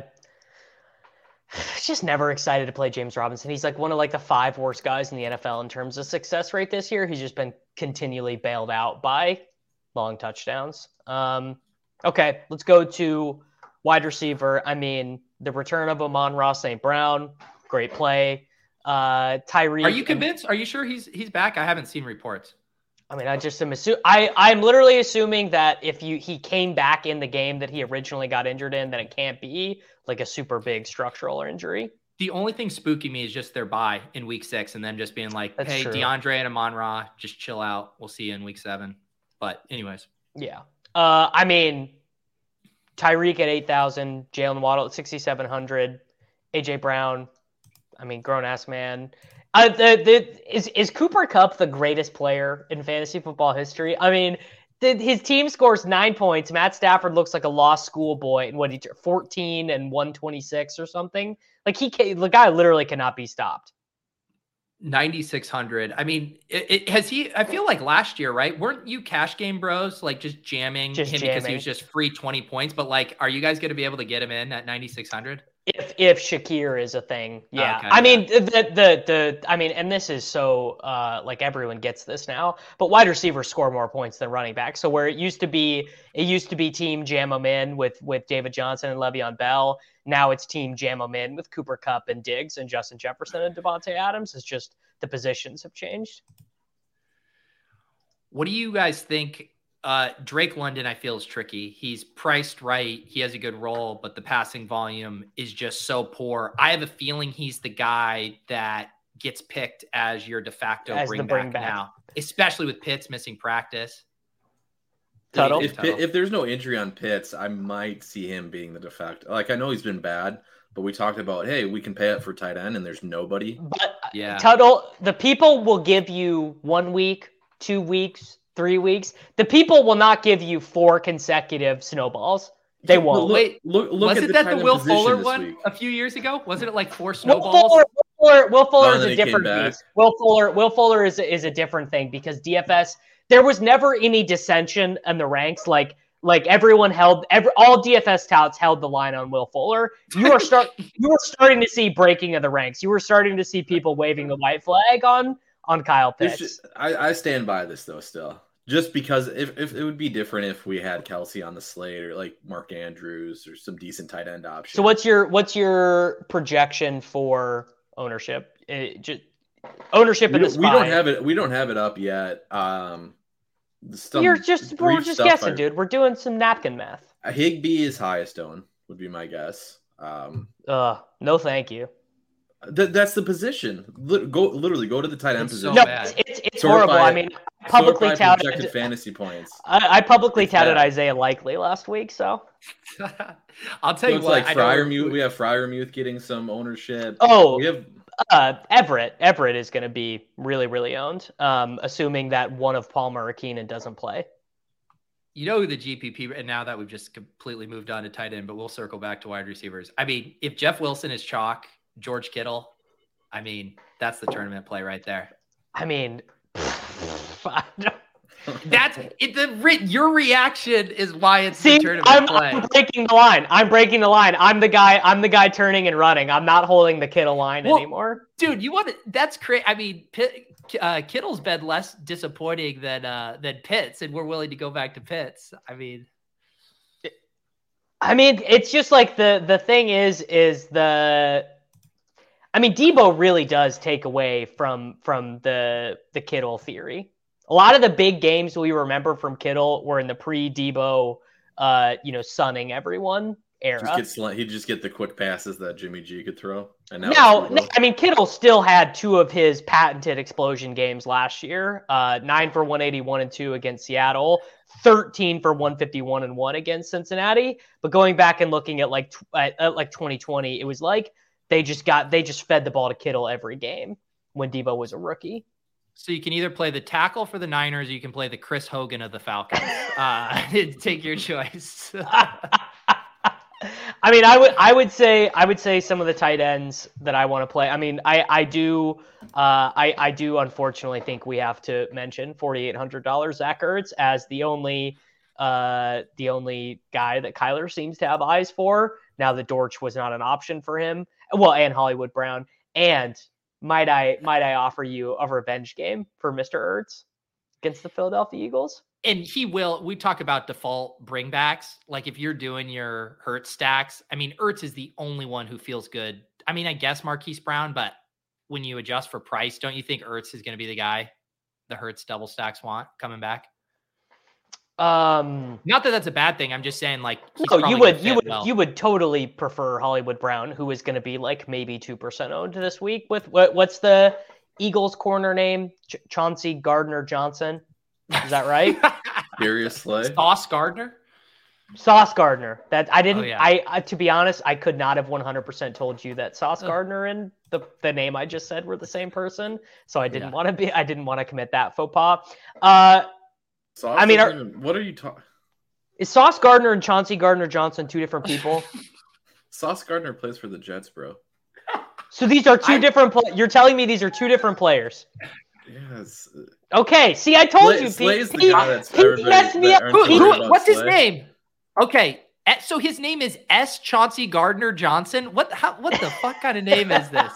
just never excited to play James Robinson. He's like one of the 5 worst guys in the NFL in terms of success rate this year. He's just been continually bailed out by long touchdowns. Okay, let's go to wide receiver. I mean, the return of Amon-Ra St. Brown, great play. Tyreek. Are you convinced? Are you sure he's back? I haven't seen reports. I mean, I just am I'm literally assuming that if he came back in the game that he originally got injured in, then it can't be like a super big structural injury. The only thing spooky me is just their bye in week 6 and then just being like, That's hey, true. DeAndre and Amon-Ra, just chill out. We'll see you in week 7. But anyways. Yeah. I mean, Tyreek at 8,000, Jalen Waddle at 6,700, AJ Brown, I mean, grown-ass man. Is Cooper Kupp the greatest player in fantasy football history? I mean, his team scores 9 points. Matt Stafford looks like a lost schoolboy in 14 and 126 or something. Like the guy literally cannot be stopped. 9,600. I mean, I feel like last year, right? Weren't you cash game bros like just jamming him because he was just free 20 points? But like, are you guys going to be able to get him in at 9,600? If Shakir is a thing, yeah. Okay, I mean, and this is so like everyone gets this now, but wide receivers score more points than running backs. So where it used to be team jam them in with David Johnson and Le'Veon Bell. Now it's team jam them in with Cooper Kupp and Diggs and Justin Jefferson and Devontae Adams. It's just the positions have changed. What do you guys think? Drake London, I feel, is tricky. He's priced right. He has a good role, but the passing volume is just so poor. I have a feeling he's the guy that gets picked as your de facto bring back now, especially with Pitts missing practice. Tuttle? If there's no injury on Pitts, I might see him being the de facto. Like, I know he's been bad, but we talked about, hey, we can pay it for tight end, and there's nobody. But yeah, Tuttle, the people will give you 1 week, 2 weeks, 3 weeks. The people will not give you 4 consecutive snowballs. They won't. Look wasn't at that the Will Fuller one week. a few years ago? Wasn't it like 4 snowballs? Will Fuller is a different beast. Will Fuller is a different thing because DFS, there was never any dissension in the ranks. Like everyone all DFS touts held the line on Will Fuller. You were starting to see breaking of the ranks. You were starting to see people waving the white flag on Kyle Pitts. I stand by this though still. Just because if it would be different if we had Kelsey on the slate or like Mark Andrews or some decent tight end option. So what's your projection for ownership? Ownership in this. We don't have it up yet. We're just guessing, dude. We're doing some napkin math. Higbee is highest owned would be my guess. No, thank you. That's the position. Literally go to the tight end position. No, it's horrible. I mean, publicly touted projected fantasy points. I publicly touted Isaiah Likely last week, so I'll tell you it's what. Like Freiermuth, we have Freiermuth getting some ownership. Oh, we have Everett is going to be really, really owned, assuming that one of Palmer or Keenan doesn't play. You know who the GPP, and now that we've just completely moved on to tight end, but we'll circle back to wide receivers. I mean, if Jeff Wilson is chalk, George Kittle, I mean, that's the tournament play right there. I mean, that's it. Your reaction is why it's the tournament play. I'm breaking the line. I'm the guy turning and running. I'm not holding the Kittle line anymore. Dude, that's crazy. I mean, Kittle's been less disappointing than Pitts, and we're willing to go back to Pitts. I mean, it's just like the thing is Debo really does take away from the Kittle theory. A lot of the big games we remember from Kittle were in the pre-Debo, sunning everyone era. He'd just get the quick passes that Jimmy G could throw. And Kittle still had two of his patented explosion games last year. 9 for 181 and 2 against Seattle, 13 for 151 and 1 against Cincinnati. But going back and looking at like 2020, it was like they just fed the ball to Kittle every game when Debo was a rookie. So you can either play the tackle for the Niners or you can play the Chris Hogan of the Falcons. Take your choice. I mean, I would say some of the tight ends that I want to play. I mean, I do unfortunately think we have to mention $4,800 Zach Ertz as the only guy that Kyler seems to have eyes for. Now that Dortch was not an option for him. Well, and Hollywood Brown. And might I offer you a revenge game for Mr. Ertz against the Philadelphia Eagles? And we talk about default bringbacks. Like if you're doing your Ertz stacks, I mean, Ertz is the only one who feels good. I mean, I guess Marquise Brown, but when you adjust for price, don't you think Ertz is going to be the guy the Ertz double stacks want coming back? Not that that's a bad thing. I'm just saying, like, you would totally prefer Hollywood Brown, who is going to be like maybe 2% owned this week. With what's the Eagles corner name? Chauncey Gardner-Johnson. Is that right? Darius Slay. Sauce Gardner. That I didn't. Oh, yeah. I to be honest, I could not have 100% told you that Sauce Gardner and the name I just said were the same person. So I didn't want to commit that faux pas. What are you talking? Is Sauce Gardner and Chauncey Gardner-Johnson two different people? Sauce Gardner plays for the Jets, bro. So these are different. You're telling me these are two different players? Yes. Okay. See, I told you. Slay's the guy that's messed me up. What's his name? Okay. So his name is S. Chauncey Gardner-Johnson. What the fuck kind of name is this?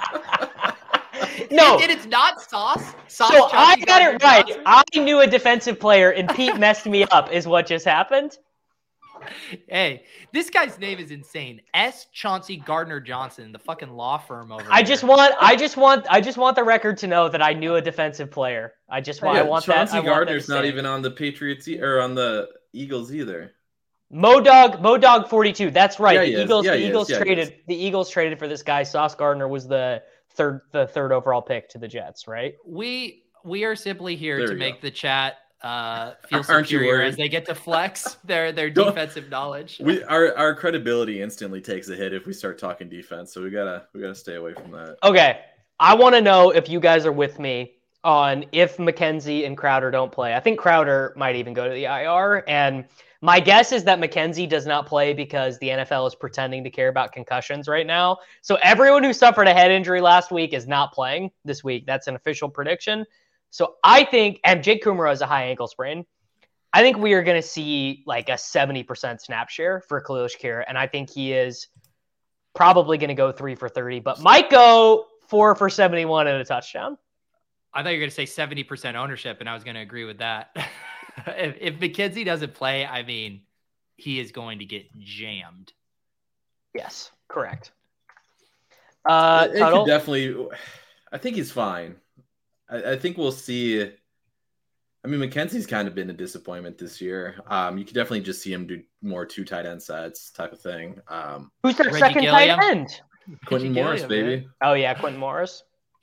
No, and it's not Sauce. So I got it right. I knew a defensive player, and Pete messed me up. Is what just happened? Hey, this guy's name is insane. S. Chauncey Gardner-Johnson, the fucking law firm over. I just want the record to know that I knew a defensive player. I want Chauncey Gardner's not even on the Patriots or on the Eagles either. Modog 42. That's right. The Eagles traded for this guy. Sauce Gardner was the third overall pick to the Jets, right? We are simply here to make the chat feel superior as they get to flex their defensive knowledge. Our credibility instantly takes a hit if we start talking defense, so we gotta stay away from that. Okay, I want to know if you guys are with me on if McKenzie and Crowder don't play. I think Crowder might even go to the IR, and my guess is that McKenzie does not play because the NFL is pretending to care about concussions right now. So everyone who suffered a head injury last week is not playing this week. That's an official prediction. So I think, and Jake Kumaro has a high ankle sprain, I think we are going to see like a 70% snap share for Khalil Shakir, and I think he is probably going to go 3 for 30, but might go 4 for 71 and a touchdown. I thought you were going to say 70% ownership, and I was going to agree with that. If McKenzie doesn't play, I mean, he is going to get jammed. Yes, correct. It could definitely. I think he's fine. I think we'll see. I mean, McKenzie's kind of been a disappointment this year. You could definitely just see him do more 2 tight end sets type of thing. Who's their second tight end? Quentin Morris, baby. Oh yeah, Quentin Morris.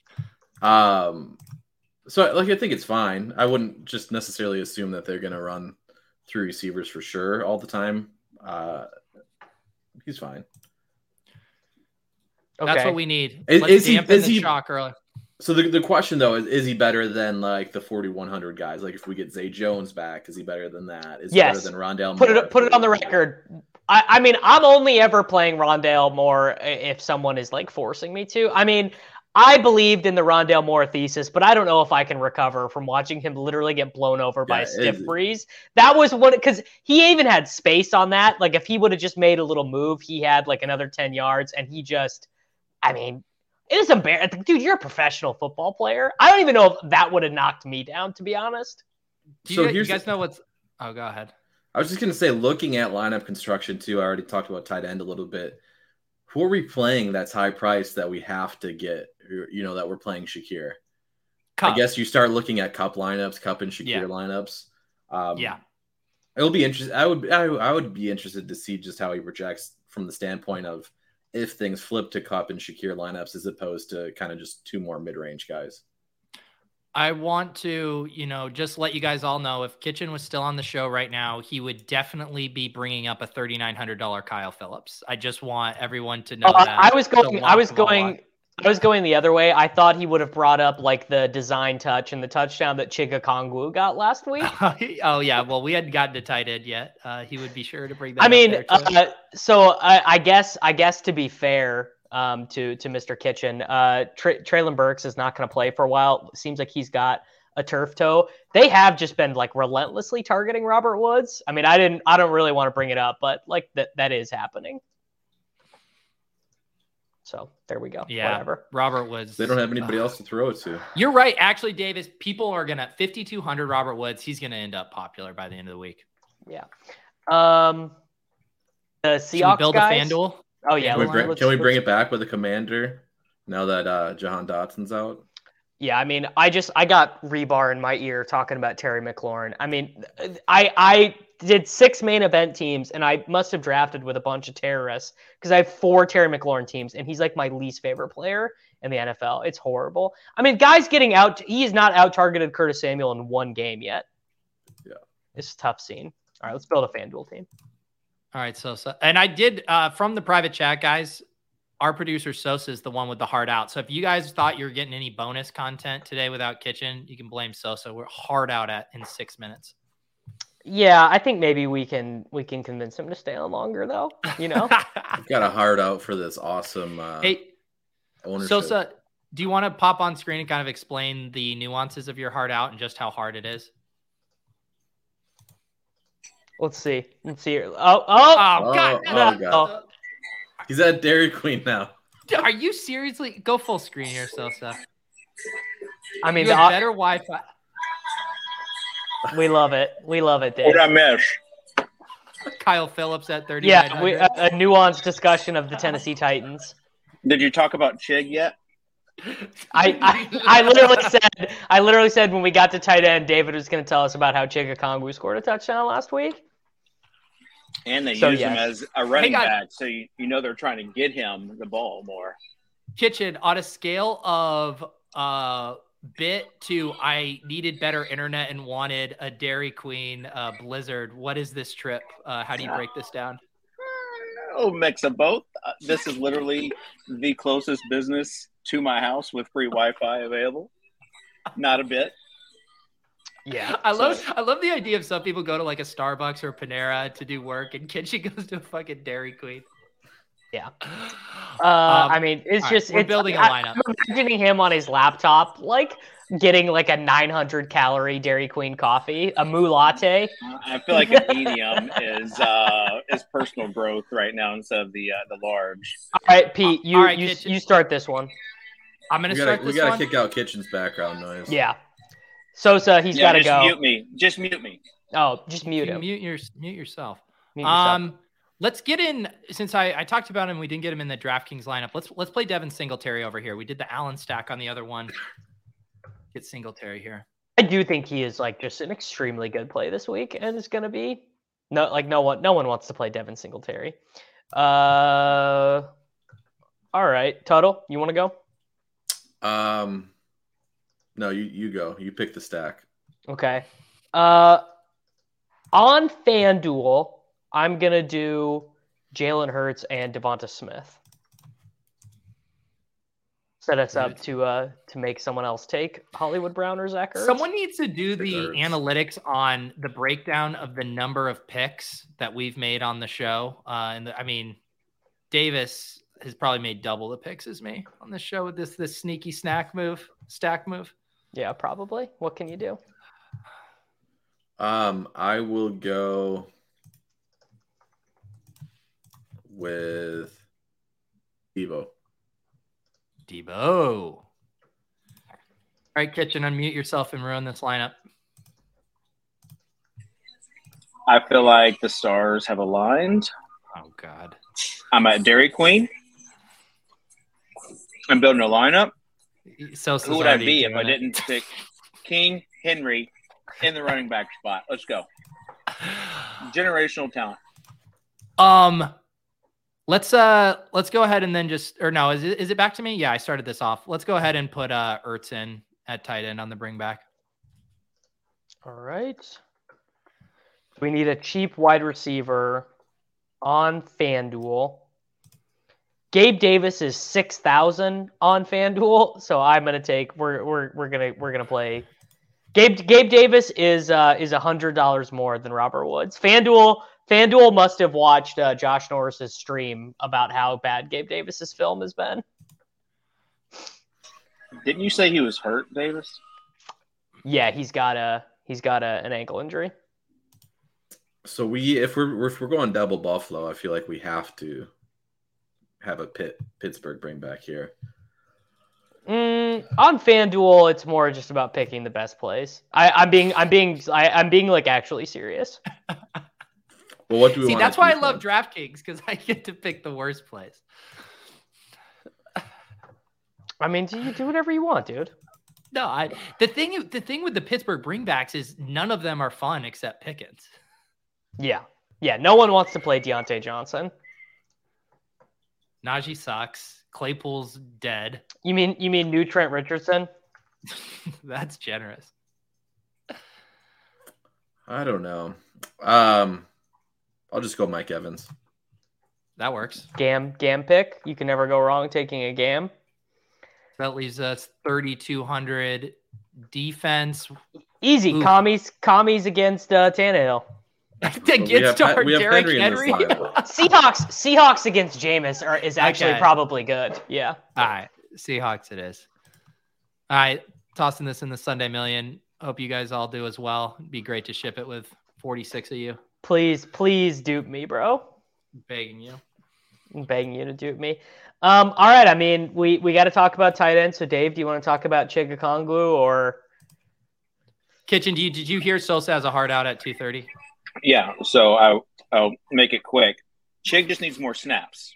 So like I think it's fine. I wouldn't just necessarily assume that they're gonna run 3 receivers for sure all the time. He's fine. Okay. That's what we need. Is Let's he- dampen is the he- shock early. So the question though is he better than like the 4,100 guys? Like if we get Zay Jones back, is he better than that? Is he Yes. better than Rondale Put Moore? it on the record. I mean, I'm only ever playing Rondale Moore if someone is like forcing me to. I mean, I believed in the Rondale Moore thesis, but I don't know if I can recover from watching him literally get blown over by a stiff breeze. That was what, because he even had space on that. Like if he would have just made a little move, he had like another 10 yards, and he just, I mean, it is embarrassing. Dude, you're a professional football player. I don't even know if that would have knocked me down, to be honest. Do you guys know what's? Oh, go ahead. I was just going to say, looking at lineup construction too, I already talked about tight end a little bit. Who are we playing that's high price that we have to get, you know, that we're playing Shakir? Cup. I guess you start looking at Cup lineups, Cup and Shakir lineups. Yeah. It'll be interesting. I would be interested to see just how he projects from the standpoint of if things flip to Cup and Shakir lineups as opposed to kind of just 2 more mid-range guys. I want to, just let you guys all know, if Kitchen was still on the show right now, he would definitely be bringing up a $3,900 Kyle Phillips. I just want everyone to know that. I was going the other way. I thought he would have brought up like the design touch and the touchdown that Chiga Kongwu got last week. Oh yeah. Well, we hadn't gotten to tight end yet. He would be sure to bring that. I mean, up there so I guess to be fair, to Mr. Kitchen, Traylon Burks is not going to play for a while. Seems like he's got a turf toe. They have just been like relentlessly targeting Robert Woods. I mean, I don't really want to bring it up, but like that is happening. So there we go. Yeah, whatever. Robert Woods. They don't have anybody else to throw it to. You're right. Actually, Davis, people are going to 5,200 Robert Woods. He's going to end up popular by the end of the week. Yeah. The Seahawks build guys? a FanDuel? Oh yeah. Can we bring it back with a commander now that Jahan Dotson's out? Yeah, I mean, I got rebar in my ear talking about Terry McLaurin. I mean, I did 6 main event teams, and I must have drafted with a bunch of terrorists because I have 4 Terry McLaurin teams, and he's like my least favorite player in the NFL. It's horrible. I mean, guys getting out. He has not out-targeted Curtis Samuel in 1 game yet. Yeah. It's a tough scene. All right, let's build a FanDuel team. All right, Sosa. And I did, from the private chat, guys, our producer Sosa is the one with the heart out. So if you guys thought you were getting any bonus content today without Kitchen, you can blame Sosa. We're hard out in 6 minutes. Yeah, I think maybe we can convince him to stay on longer, though. I've got a heart out for this awesome hey, ownership. Sosa, do you want to pop on screen and kind of explain the nuances of your heart out and just how hard it is? Let's see. God! God. He's at Dairy Queen now. Are you seriously? Go full screen here, Sosa. I mean, you have better Wi-Fi. We love it. Dave. What I mesh? Kyle Phillips at 30. Yeah, a nuanced discussion of the Tennessee Titans. Did you talk about Chig yet? I literally said when we got to tight end, David was going to tell us about how Chiga Kongwu scored a touchdown last week. And they use him as a running back, so you know they're trying to get him the ball more. Kitchen, on a scale of bit to I needed better internet and wanted a Dairy Queen Blizzard, what is this trip? How do you break this down? Mix of both. This is literally the closest business to my house with free Wi-Fi available. Not a bit. Yeah, I love the idea of some people go to like a Starbucks or a Panera to do work, and Kitchen goes to a fucking Dairy Queen. Yeah. I mean, it's just we're building a lineup. I'm imagining him on his laptop, like getting like a 900 calorie Dairy Queen coffee, a moo latte. I feel like a medium is personal growth right now instead of the large. All right, Pete, you start this one. I'm gonna start this one. We gotta kick out Kitchen's background noise. Yeah. Sosa, he's got to go. Just mute me. Oh, just mute him. Mute yourself. Mute yourself. Let's get in, since I talked about him, we didn't get him in the DraftKings lineup. Let's play Devin Singletary over here. We did the Allen stack on the other one. Get Singletary here. I do think he is like just an extremely good play this week, and it's gonna be no one wants to play Devin Singletary. All right, Tuttle, you want to go? No, you go. You pick the stack. Okay. On FanDuel, I'm going to do Jalen Hurts and Devonta Smith. Set us up to make someone else take Hollywood Brown or Zach Ertz. Someone needs to do the analytics on the breakdown of the number of picks that we've made on the show. Davis has probably made double the picks as me on this show with this sneaky stack move. Yeah, probably. What can you do? I will go with Deebo. All right, Kitchen, unmute yourself and ruin this lineup. I feel like the stars have aligned. Oh, God. I'm at Dairy Queen. I'm building a lineup. Who would I be if I didn't pick King Henry in the running back spot? Let's go. Generational talent. Let's go ahead and then is it back to me? Yeah, I started this off. Let's go ahead and put Ertz in at tight end on the bring back. All right. We need a cheap wide receiver on FanDuel. Gabe Davis is 6,000 on FanDuel, so I'm gonna take. We're gonna play. Gabe Davis is $100 more than Robert Woods. FanDuel must have watched Josh Norris's stream about how bad Gabe Davis's film has been. Didn't you say he was hurt, Davis? Yeah, he's got an ankle injury. So if we're going double Buffalo, I feel like we have to have a Pittsburgh bring back here. On FanDuel, it's more just about picking the best plays. I'm being like actually serious. Well, what do we see? That's why I love DraftKings, because I get to pick the worst plays. I mean, you do whatever you want, dude. No, the thing with the Pittsburgh bringbacks is none of them are fun except Pickens. Yeah. No one wants to play Deontay Johnson. Najee sucks. Claypool's dead. You mean new Trent Richardson? That's generous. I don't know. I'll just go Mike Evans. That works. Gam pick. You can never go wrong taking a Gam. That leaves us 3,200 defense. Easy. Ooh. Commies against Tannehill. Against Derrick Henry. Seahawks against Jameis is actually probably good. Yeah. All right. Seahawks it is. All right. Tossing this in the Sunday Million. Hope you guys all do as well. It'd be great to ship it with 46 of you. Please dupe me, bro. I'm begging you to dupe me. All right. I mean, we got to talk about tight ends. So, Dave, do you want to talk about Chigakongwu or Kitchen? Did you hear Sosa has a hard out at 2:30? Yeah. So I'll make it quick. Chig just needs more snaps.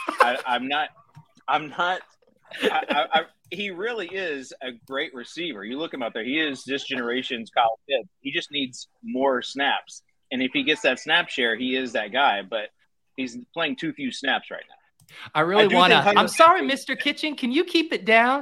He really is a great receiver. You look him out there. He is this generation's Kyle Pitts. He just needs more snaps. And if he gets that snap share, he is that guy. But he's playing too few snaps right now. I really want to. I'm sorry, Mr. Kitchen. Can you keep it down?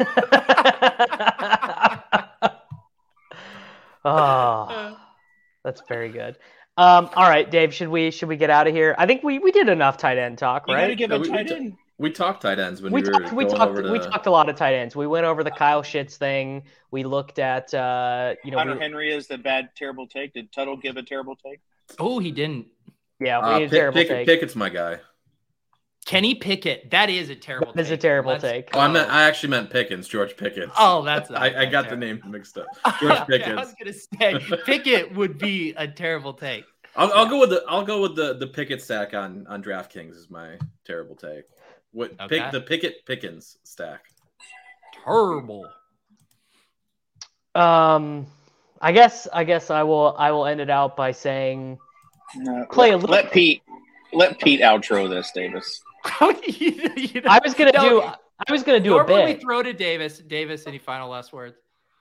Oh, that's very good. All right, Dave. Should we get out of here? I think we did enough tight end talk, right? You gotta give a tight end. We talked tight ends when we talked a lot of tight ends. We went over the Kyle Shitts thing. We looked at Hunter Henry is the bad terrible take. Did Tuttle give a terrible take? Oh, he didn't. Yeah, we terrible take. Pickett's my guy. Kenny Pickett. That is a terrible take. That is a terrible take. Oh, I actually meant Pickens, George Pickens. Oh, that's I got the name mixed up. George Pickens. I was gonna say Pickett would be a terrible take. I'll go with the Pickett stack on DraftKings is my terrible take. The Pickett Pickens stack. Terrible. I guess I will end it out by saying let Pete outro this, Davis. I was gonna do a bit. Normally throw to Davis. Davis, any final last words?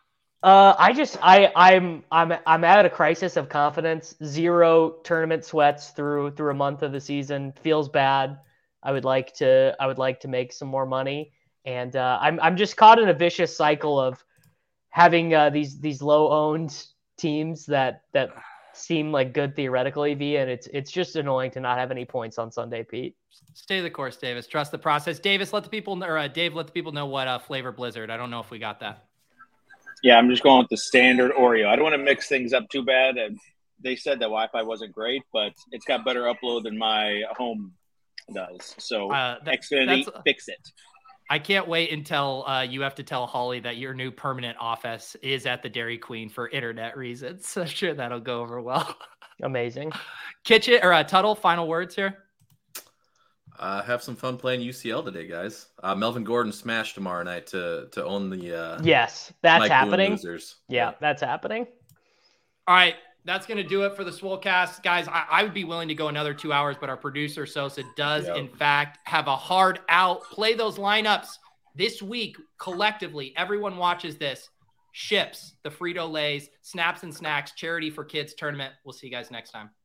I'm at a crisis of confidence. 0 tournament sweats through a month of the season. Feels bad. I would like to make some more money. And I'm just caught in a vicious cycle of having these low owned teams that seem like good theoretically, V, and it's just annoying to not have any points on Sunday, Pete. Stay the course, Davis. Trust the process. Davis, let the people Dave, let the people know what flavor Blizzard. I don't know if we got that. Yeah, I'm just going with the standard Oreo. I don't want to mix things up too bad. And they said that Wi-Fi wasn't great, but it's got better upload than my home does. So Xfinity, fix it. I can't wait until you have to tell Holly that your new permanent office is at the Dairy Queen for internet reasons. I'm sure that'll go over well. Amazing. Kitchen or Tuttle, final words here. Have some fun playing UCL today, guys. Melvin Gordon smash tomorrow night to own the. Yes, that's Mike happening. Losers. Yeah, that's happening. All right. That's going to do it for the Swolecast. Guys, I would be willing to go another 2 hours, but our producer, Sosa, does, in fact, have a hard out. Play those lineups this week collectively. Everyone watches this. Ships, the Frito-Lays, Snaps and Snacks, Charity for Kids tournament. We'll see you guys next time.